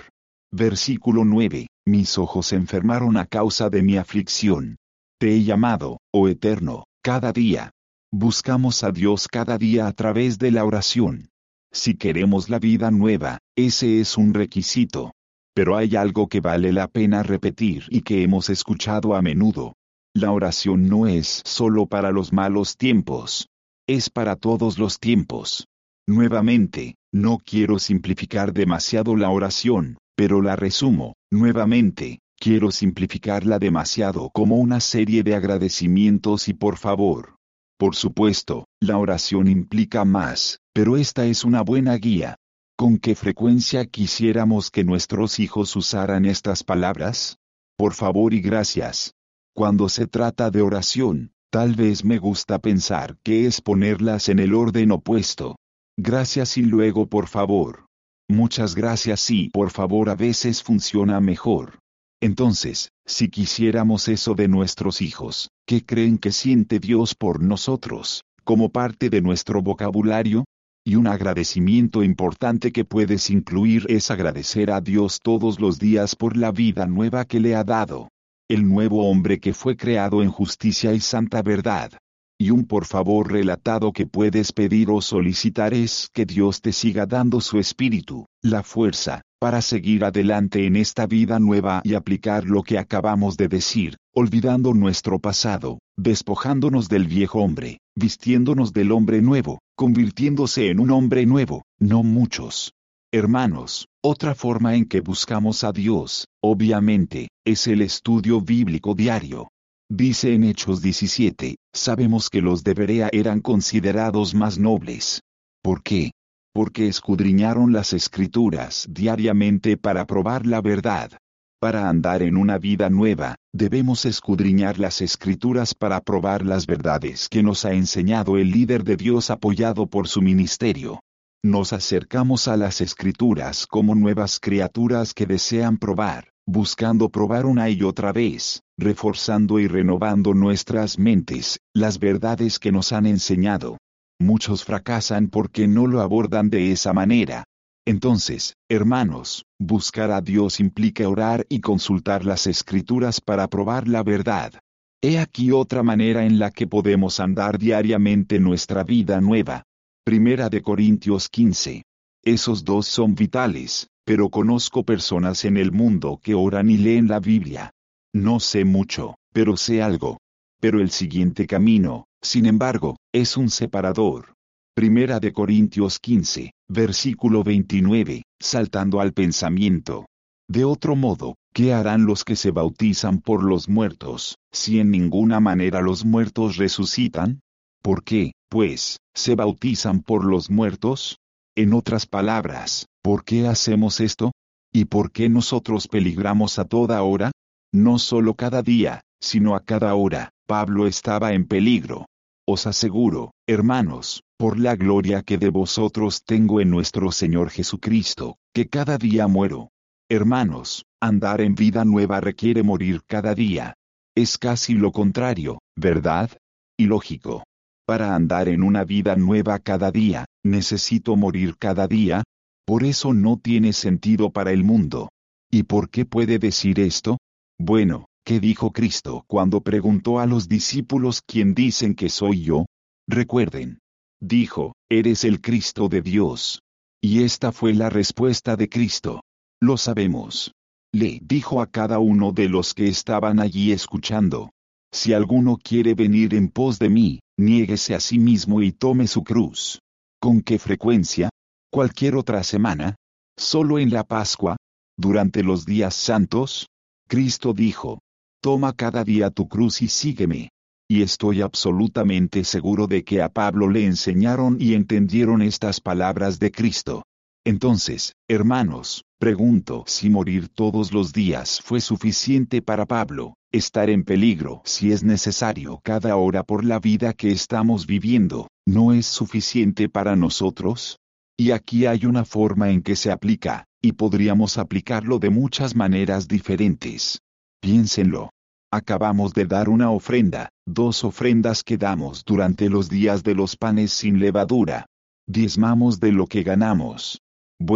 Versículo 9. Mis ojos se enfermaron a causa de mi aflicción. Te he llamado, oh Eterno, cada día. Buscamos a Dios cada día a través de la oración. Si queremos la vida nueva, ese es un requisito. Pero hay algo que vale la pena repetir y que hemos escuchado a menudo. La oración no es solo para los malos tiempos. Es para todos los tiempos. Nuevamente, no quiero simplificar demasiado la oración, pero la resumo. Nuevamente, quiero simplificarla demasiado como una serie de agradecimientos y por favor. Por supuesto, la oración implica más, pero esta es una buena guía. ¿Con qué frecuencia quisiéramos que nuestros hijos usaran estas palabras? Por favor y gracias. Cuando se trata de oración, tal vez me gusta pensar que es ponerlas en el orden opuesto. Gracias y luego por favor. Muchas gracias y por favor a veces funciona mejor. Entonces, si quisiéramos eso de nuestros hijos, ¿qué creen que siente Dios por nosotros, como parte de nuestro vocabulario? Y un agradecimiento importante que puedes incluir es agradecer a Dios todos los días por la vida nueva que le ha dado. El nuevo hombre que fue creado en justicia y santa verdad. Y un por favor relatado que puedes pedir o solicitar es que Dios te siga dando su espíritu, la fuerza, para seguir adelante en esta vida nueva y aplicar lo que acabamos de decir, olvidando nuestro pasado, despojándonos del viejo hombre, vistiéndonos del hombre nuevo, convirtiéndose en un hombre nuevo, no muchos. Hermanos, otra forma en que buscamos a Dios, obviamente, es el estudio bíblico diario. Dice en Hechos 17, sabemos que los de Berea eran considerados más nobles. ¿Por qué? Porque escudriñaron las Escrituras diariamente para probar la verdad. Para andar en una vida nueva, debemos escudriñar las Escrituras para probar las verdades que nos ha enseñado el líder de Dios apoyado por su ministerio. Nos acercamos a las Escrituras como nuevas criaturas que desean probar, buscando probar una y otra vez, reforzando y renovando nuestras mentes, las verdades que nos han enseñado. Muchos fracasan porque no lo abordan de esa manera. Entonces, hermanos, buscar a Dios implica orar y consultar las Escrituras para probar la verdad. He aquí otra manera en la que podemos andar diariamente nuestra vida nueva. Primera de Corintios 15. Esos dos son vitales, pero conozco personas en el mundo que oran y leen la Biblia. No sé mucho, pero sé algo. Pero el siguiente camino, sin embargo, es un separador. Primera de Corintios 15, versículo 29, saltando al pensamiento. De otro modo, ¿qué harán los que se bautizan por los muertos, si en ninguna manera los muertos resucitan? ¿Por qué, pues, se bautizan por los muertos? En otras palabras, ¿por qué hacemos esto? ¿Y por qué nosotros peligramos a toda hora? No solo cada día, sino a cada hora, Pablo estaba en peligro. Os aseguro, hermanos, por la gloria que de vosotros tengo en nuestro Señor Jesucristo, que cada día muero. Hermanos, andar en vida nueva requiere morir cada día. Es casi lo contrario, ¿verdad? Ilógico. Para andar en una vida nueva cada día, necesito morir cada día. Por eso no tiene sentido para el mundo. ¿Y por qué puede decir esto? Bueno, ¿qué dijo Cristo cuando preguntó a los discípulos quién dicen que soy yo? Recuerden. Dijo, eres el Cristo de Dios. Y esta fue la respuesta de Cristo. Lo sabemos. Le dijo a cada uno de los que estaban allí escuchando. Si alguno quiere venir en pos de mí, niéguese a sí mismo y tome su cruz. ¿Con qué frecuencia? ¿Cualquier otra semana? ¿Solo en la Pascua? ¿Durante los días santos? Cristo dijo, toma cada día tu cruz y sígueme. Y estoy absolutamente seguro de que a Pablo le enseñaron y entendieron estas palabras de Cristo. Entonces, hermanos, pregunto si morir todos los días fue suficiente para Pablo, estar en peligro si es necesario cada hora por la vida que estamos viviendo, ¿no es suficiente para nosotros? Y aquí hay una forma en que se aplica, y podríamos aplicarlo de muchas maneras diferentes. Piénsenlo. Acabamos de dar una ofrenda, 2 ofrendas que damos durante los días de los panes sin levadura. Diezmamos de lo que ganamos. Bueno,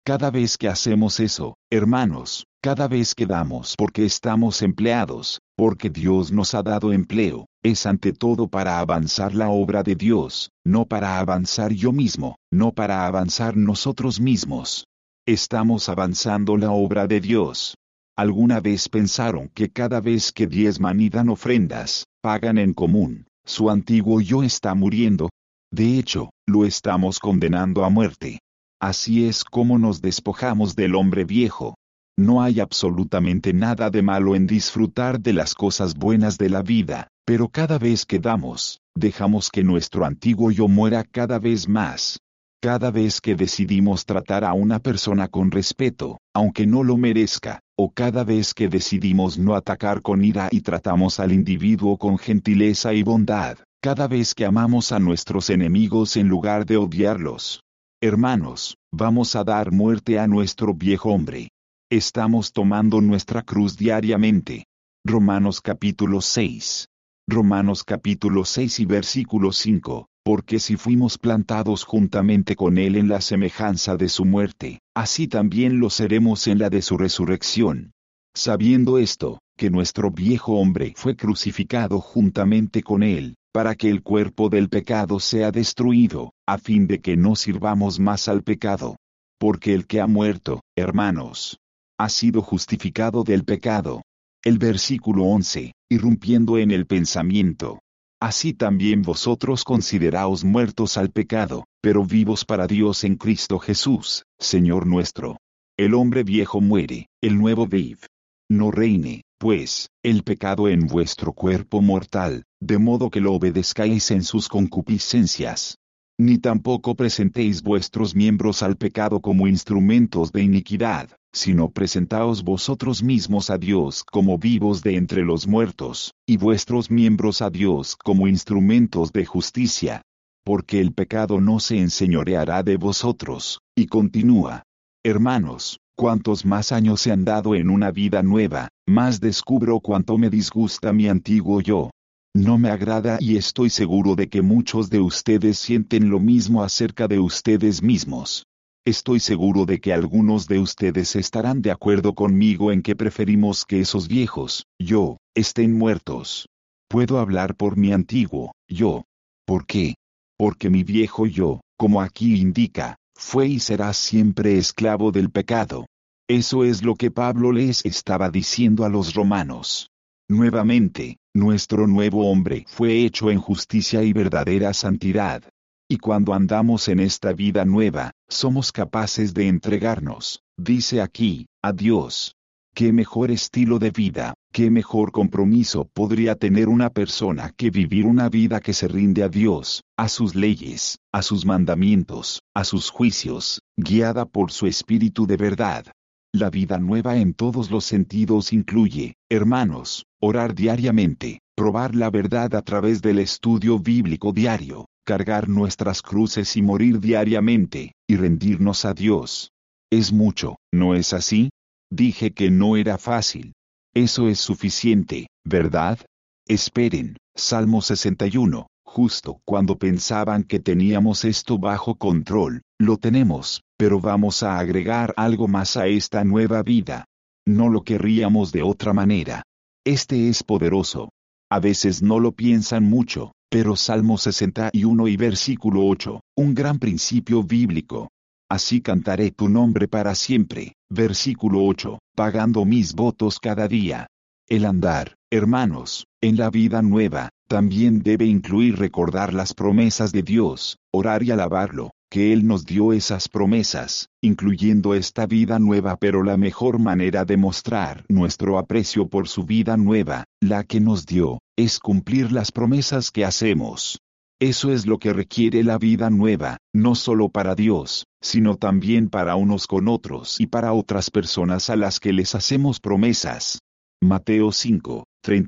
Cada vez que hacemos eso, hermanos, cada vez que damos porque estamos empleados, porque Dios nos ha dado empleo, es ante todo para avanzar la obra de Dios, no para avanzar yo mismo, no para avanzar nosotros mismos. Estamos avanzando la obra de Dios. ¿Alguna vez pensaron que cada vez que diezman y dan ofrendas, pagan en común, su antiguo yo está muriendo? De hecho, lo estamos condenando a muerte. Así es como nos despojamos del hombre viejo. No hay absolutamente nada de malo en disfrutar de las cosas buenas de la vida, pero cada vez que damos, dejamos que nuestro antiguo yo muera cada vez más. Cada vez que decidimos tratar a una persona con respeto, aunque no lo merezca, o cada vez que decidimos no atacar con ira y tratamos al individuo con gentileza y bondad, cada vez que amamos a nuestros enemigos en lugar de odiarlos. Hermanos, vamos a dar muerte a nuestro viejo hombre. Estamos tomando nuestra cruz diariamente. Romanos capítulo 6. Romanos capítulo 6 y versículo 5. Porque si fuimos plantados juntamente con él en la semejanza de su muerte, así también lo seremos en la de su resurrección. Sabiendo esto, que nuestro viejo hombre fue crucificado juntamente con él, para que el cuerpo del pecado sea destruido, a fin de que no sirvamos más al pecado. Porque el que ha muerto, hermanos, ha sido justificado del pecado. El versículo 11, irrumpiendo en el pensamiento. Así también vosotros consideraos muertos al pecado, pero vivos para Dios en Cristo Jesús, Señor nuestro. El hombre viejo muere, el nuevo vive. No reine, pues, el pecado en vuestro cuerpo mortal, de modo que lo obedezcáis en sus concupiscencias. Ni tampoco presentéis vuestros miembros al pecado como instrumentos de iniquidad, sino presentaos vosotros mismos a Dios como vivos de entre los muertos, y vuestros miembros a Dios como instrumentos de justicia. Porque el pecado no se enseñoreará de vosotros, y continúa. Hermanos, cuantos más años se han dado en una vida nueva, más descubro cuánto me disgusta mi antiguo yo. No me agrada y estoy seguro de que muchos de ustedes sienten lo mismo acerca de ustedes mismos. Estoy seguro de que algunos de ustedes estarán de acuerdo conmigo en que preferimos que esos viejos, yo, estén muertos. Puedo hablar por mi antiguo, yo. ¿Por qué? Porque mi viejo yo, como aquí indica, fue y será siempre esclavo del pecado. Eso es lo que Pablo les estaba diciendo a los romanos. Nuevamente, nuestro nuevo hombre fue hecho en justicia y verdadera santidad. Y cuando andamos en esta vida nueva, somos capaces de entregarnos, dice aquí, a Dios. ¿Qué mejor estilo de vida, qué mejor compromiso podría tener una persona que vivir una vida que se rinde a Dios, a sus leyes, a sus mandamientos, a sus juicios, guiada por su espíritu de verdad? La vida nueva en todos los sentidos incluye, hermanos, orar diariamente, probar la verdad a través del estudio bíblico diario, cargar nuestras cruces y morir diariamente, y rendirnos a Dios. Es mucho, ¿no es así? Dije que no era fácil. Eso es suficiente, ¿verdad? Esperen, Salmo 61, justo cuando pensaban que teníamos esto bajo control, lo tenemos, pero vamos a agregar algo más a esta nueva vida. No lo querríamos de otra manera. Este es poderoso. A veces no lo piensan mucho, pero Salmo 61 y versículo 8, un gran principio bíblico. Así cantaré tu nombre para siempre, versículo 8, pagando mis votos cada día. El andar, hermanos, en la vida nueva, también debe incluir recordar las promesas de Dios, orar y alabarlo, que Él nos dio esas promesas, incluyendo esta vida nueva, pero la mejor manera de mostrar nuestro aprecio por su vida nueva, la que nos dio, es cumplir las promesas que hacemos. Eso es lo que requiere la vida nueva, no solo para Dios, sino también para unos con otros y para otras personas a las que les hacemos promesas. Mateo 5,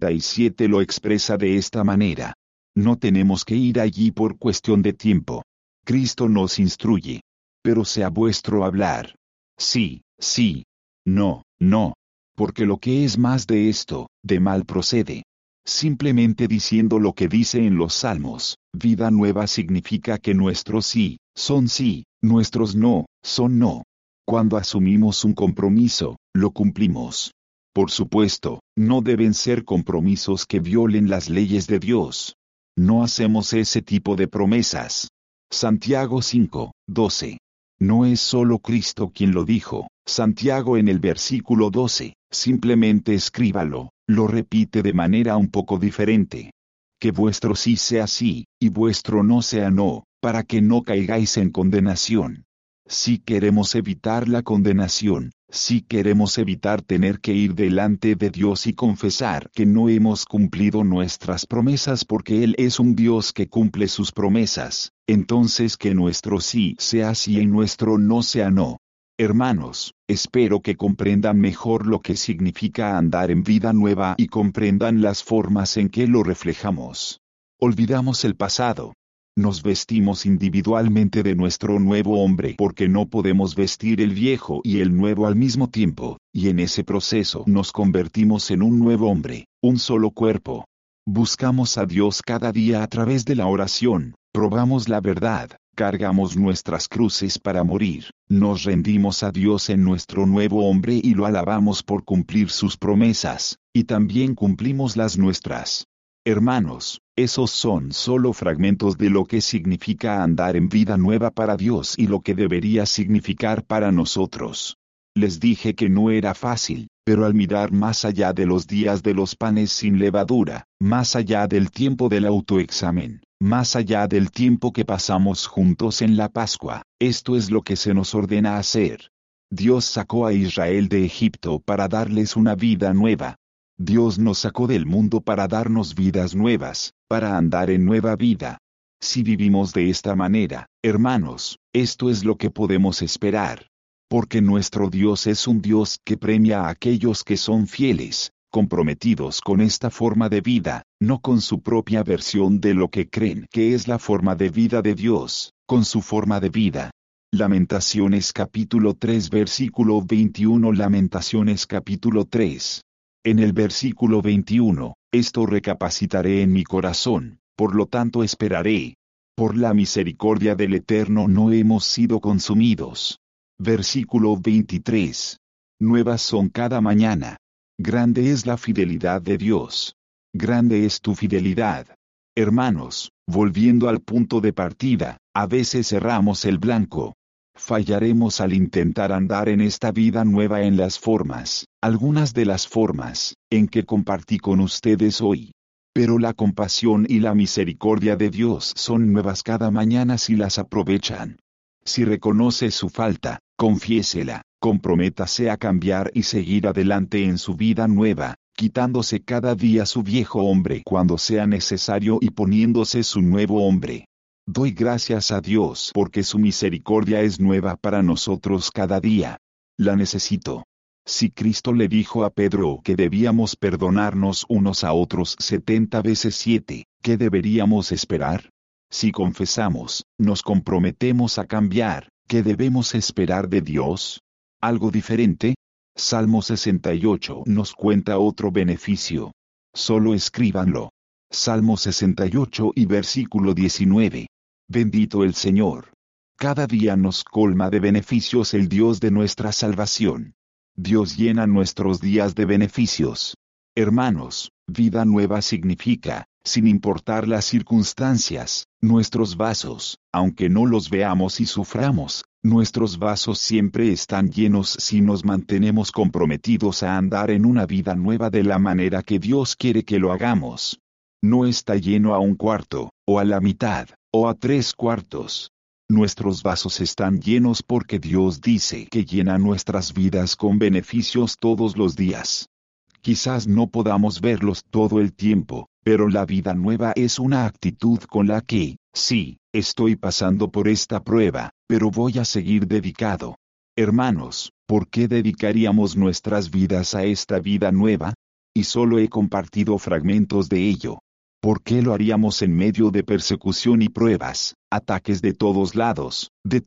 37 lo expresa de esta manera. No tenemos que ir allí por cuestión de tiempo. Cristo nos instruye. Pero sea vuestro hablar. Sí, sí. No, no. Porque lo que es más de esto, de mal procede. Simplemente diciendo lo que dice en los Salmos, vida nueva significa que nuestros sí, son sí, nuestros no, son no. Cuando asumimos un compromiso, lo cumplimos. Por supuesto, no deben ser compromisos que violen las leyes de Dios. No hacemos ese tipo de promesas. Santiago 5:12. No es solo Cristo quien lo dijo. Santiago en el versículo 12, simplemente escríbalo, lo repite de manera un poco diferente. Que vuestro sí sea sí, y vuestro no sea no, para que no caigáis en condenación. Si queremos evitar la condenación, si queremos evitar tener que ir delante de Dios y confesar que no hemos cumplido nuestras promesas porque Él es un Dios que cumple sus promesas, entonces que nuestro sí sea sí y nuestro no sea no. Hermanos, espero que comprendan mejor lo que significa andar en vida nueva y comprendan las formas en que lo reflejamos. Olvidamos el pasado. Nos vestimos individualmente de nuestro nuevo hombre porque no podemos vestir el viejo y el nuevo al mismo tiempo, y en ese proceso nos convertimos en un nuevo hombre, un solo cuerpo. Buscamos a Dios cada día a través de la oración, probamos la verdad, cargamos nuestras cruces para morir, nos rendimos a Dios en nuestro nuevo hombre y lo alabamos por cumplir sus promesas, y también cumplimos las nuestras. Hermanos, esos son solo fragmentos de lo que significa andar en vida nueva para Dios y lo que debería significar para nosotros. Les dije que no era fácil, pero al mirar más allá de los días de los panes sin levadura, más allá del tiempo del autoexamen, más allá del tiempo que pasamos juntos en la Pascua, esto es lo que se nos ordena hacer. Dios sacó a Israel de Egipto para darles una vida nueva. Dios nos sacó del mundo para darnos vidas nuevas, para andar en nueva vida. Si vivimos de esta manera, hermanos, esto es lo que podemos esperar. Porque nuestro Dios es un Dios que premia a aquellos que son fieles, comprometidos con esta forma de vida, no con su propia versión de lo que creen que es la forma de vida de Dios, con su forma de vida. Lamentaciones capítulo 3 versículo 21. Lamentaciones capítulo 3. En el versículo 21, esto recapacitaré en mi corazón, por lo tanto esperaré. Por la misericordia del Eterno no hemos sido consumidos. Versículo 23. Nuevas son cada mañana. Grande es la fidelidad de Dios. Grande es tu fidelidad. Hermanos, volviendo al punto de partida, a veces cerramos el blanco. Fallaremos al intentar andar en esta vida nueva en las formas, algunas de las formas, en que compartí con ustedes hoy. Pero la compasión y la misericordia de Dios son nuevas cada mañana si las aprovechan. Si reconoce su falta, confiésela, comprométase a cambiar y seguir adelante en su vida nueva, quitándose cada día su viejo hombre cuando sea necesario y poniéndose su nuevo hombre. Doy gracias a Dios porque su misericordia es nueva para nosotros cada día. La necesito. Si Cristo le dijo a Pedro que debíamos perdonarnos unos a otros 70 veces 7, ¿qué deberíamos esperar? Si confesamos, nos comprometemos a cambiar, ¿qué debemos esperar de Dios? ¿Algo diferente? Salmo 68 nos cuenta otro beneficio. Solo escríbanlo. Salmo 68 y versículo 19. Bendito el Señor. Cada día nos colma de beneficios el Dios de nuestra salvación. Dios llena nuestros días de beneficios. Hermanos, vida nueva significa, sin importar las circunstancias, nuestros vasos, aunque no los veamos y suframos, nuestros vasos siempre están llenos si nos mantenemos comprometidos a andar en una vida nueva de la manera que Dios quiere que lo hagamos. No está lleno a un cuarto, o a la mitad, o a 3/4. Nuestros vasos están llenos porque Dios dice que llena nuestras vidas con beneficios todos los días. Quizás no podamos verlos todo el tiempo, pero la vida nueva es una actitud con la que, sí, estoy pasando por esta prueba, pero voy a seguir dedicado. Hermanos, ¿por qué dedicaríamos nuestras vidas a esta vida nueva? Y solo he compartido fragmentos de ello. ¿Por qué lo haríamos en medio de persecución y pruebas, ataques de todos lados,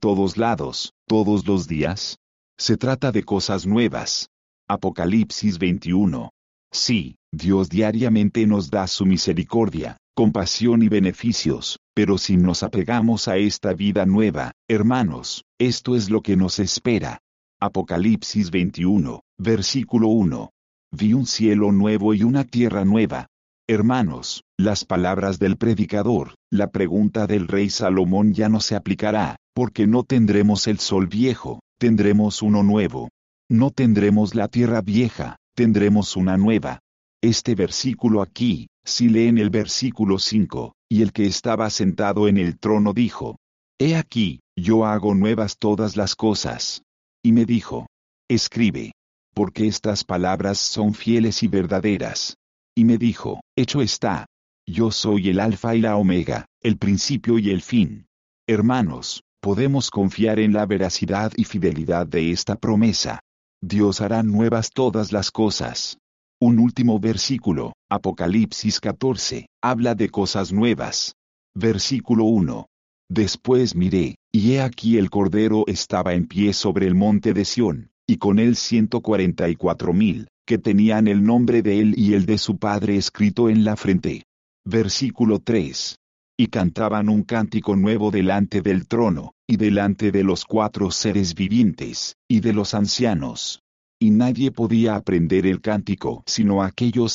todos los días? Se trata de cosas nuevas. Apocalipsis 21. Sí, Dios diariamente nos da su misericordia, compasión y beneficios, pero si nos apegamos a esta vida nueva, hermanos, esto es lo que nos espera. Apocalipsis 21, versículo 1. Vi un cielo nuevo y una tierra nueva. Hermanos, las palabras del predicador, la pregunta del rey Salomón ya no se aplicará, porque no tendremos el sol viejo, tendremos uno nuevo. No tendremos la tierra vieja, tendremos una nueva. Este versículo aquí, si leen el versículo 5, y el que estaba sentado en el trono dijo: He aquí, yo hago nuevas todas las cosas. Y me dijo: Escribe, porque estas palabras son fieles y verdaderas. Y me dijo: Hecho está. Yo soy el Alfa y la Omega, el principio y el fin. Hermanos, podemos confiar en la veracidad y fidelidad de esta promesa. Dios hará nuevas todas las cosas. Un último versículo, Apocalipsis 14, habla de cosas nuevas. Versículo 1. Después miré, y he aquí el Cordero estaba en pie sobre el monte de Sión, y con él 144,000, que tenían el nombre de él y el de su Padre escrito en la frente. Versículo 3. Y cantaban un cántico nuevo delante del trono, y delante de los 4 seres vivientes, y de los ancianos. Y nadie podía aprender el cántico sino aquellos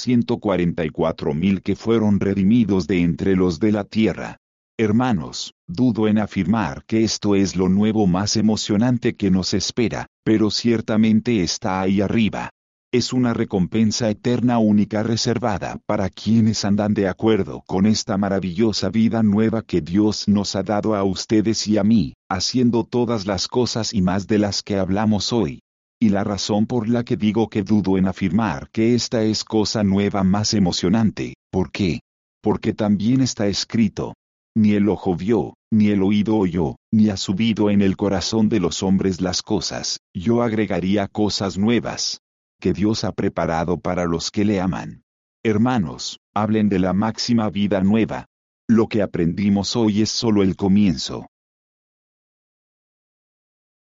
144,000 que fueron redimidos de entre los de la tierra. Hermanos, dudo en afirmar que esto es lo nuevo más emocionante que nos espera, pero ciertamente está ahí arriba. Es una recompensa eterna única reservada para quienes andan de acuerdo con esta maravillosa vida nueva que Dios nos ha dado a ustedes y a mí, haciendo todas las cosas y más de las que hablamos hoy. Y la razón por la que digo que dudo en afirmar que esta es cosa nueva más emocionante, ¿por qué? Porque también está escrito: ni el ojo vio, ni el oído oyó, ni ha subido en el corazón de los hombres las cosas, yo agregaría cosas nuevas, que Dios ha preparado para los que le aman. Hermanos, hablen de la máxima vida nueva. Lo que aprendimos hoy es solo el comienzo.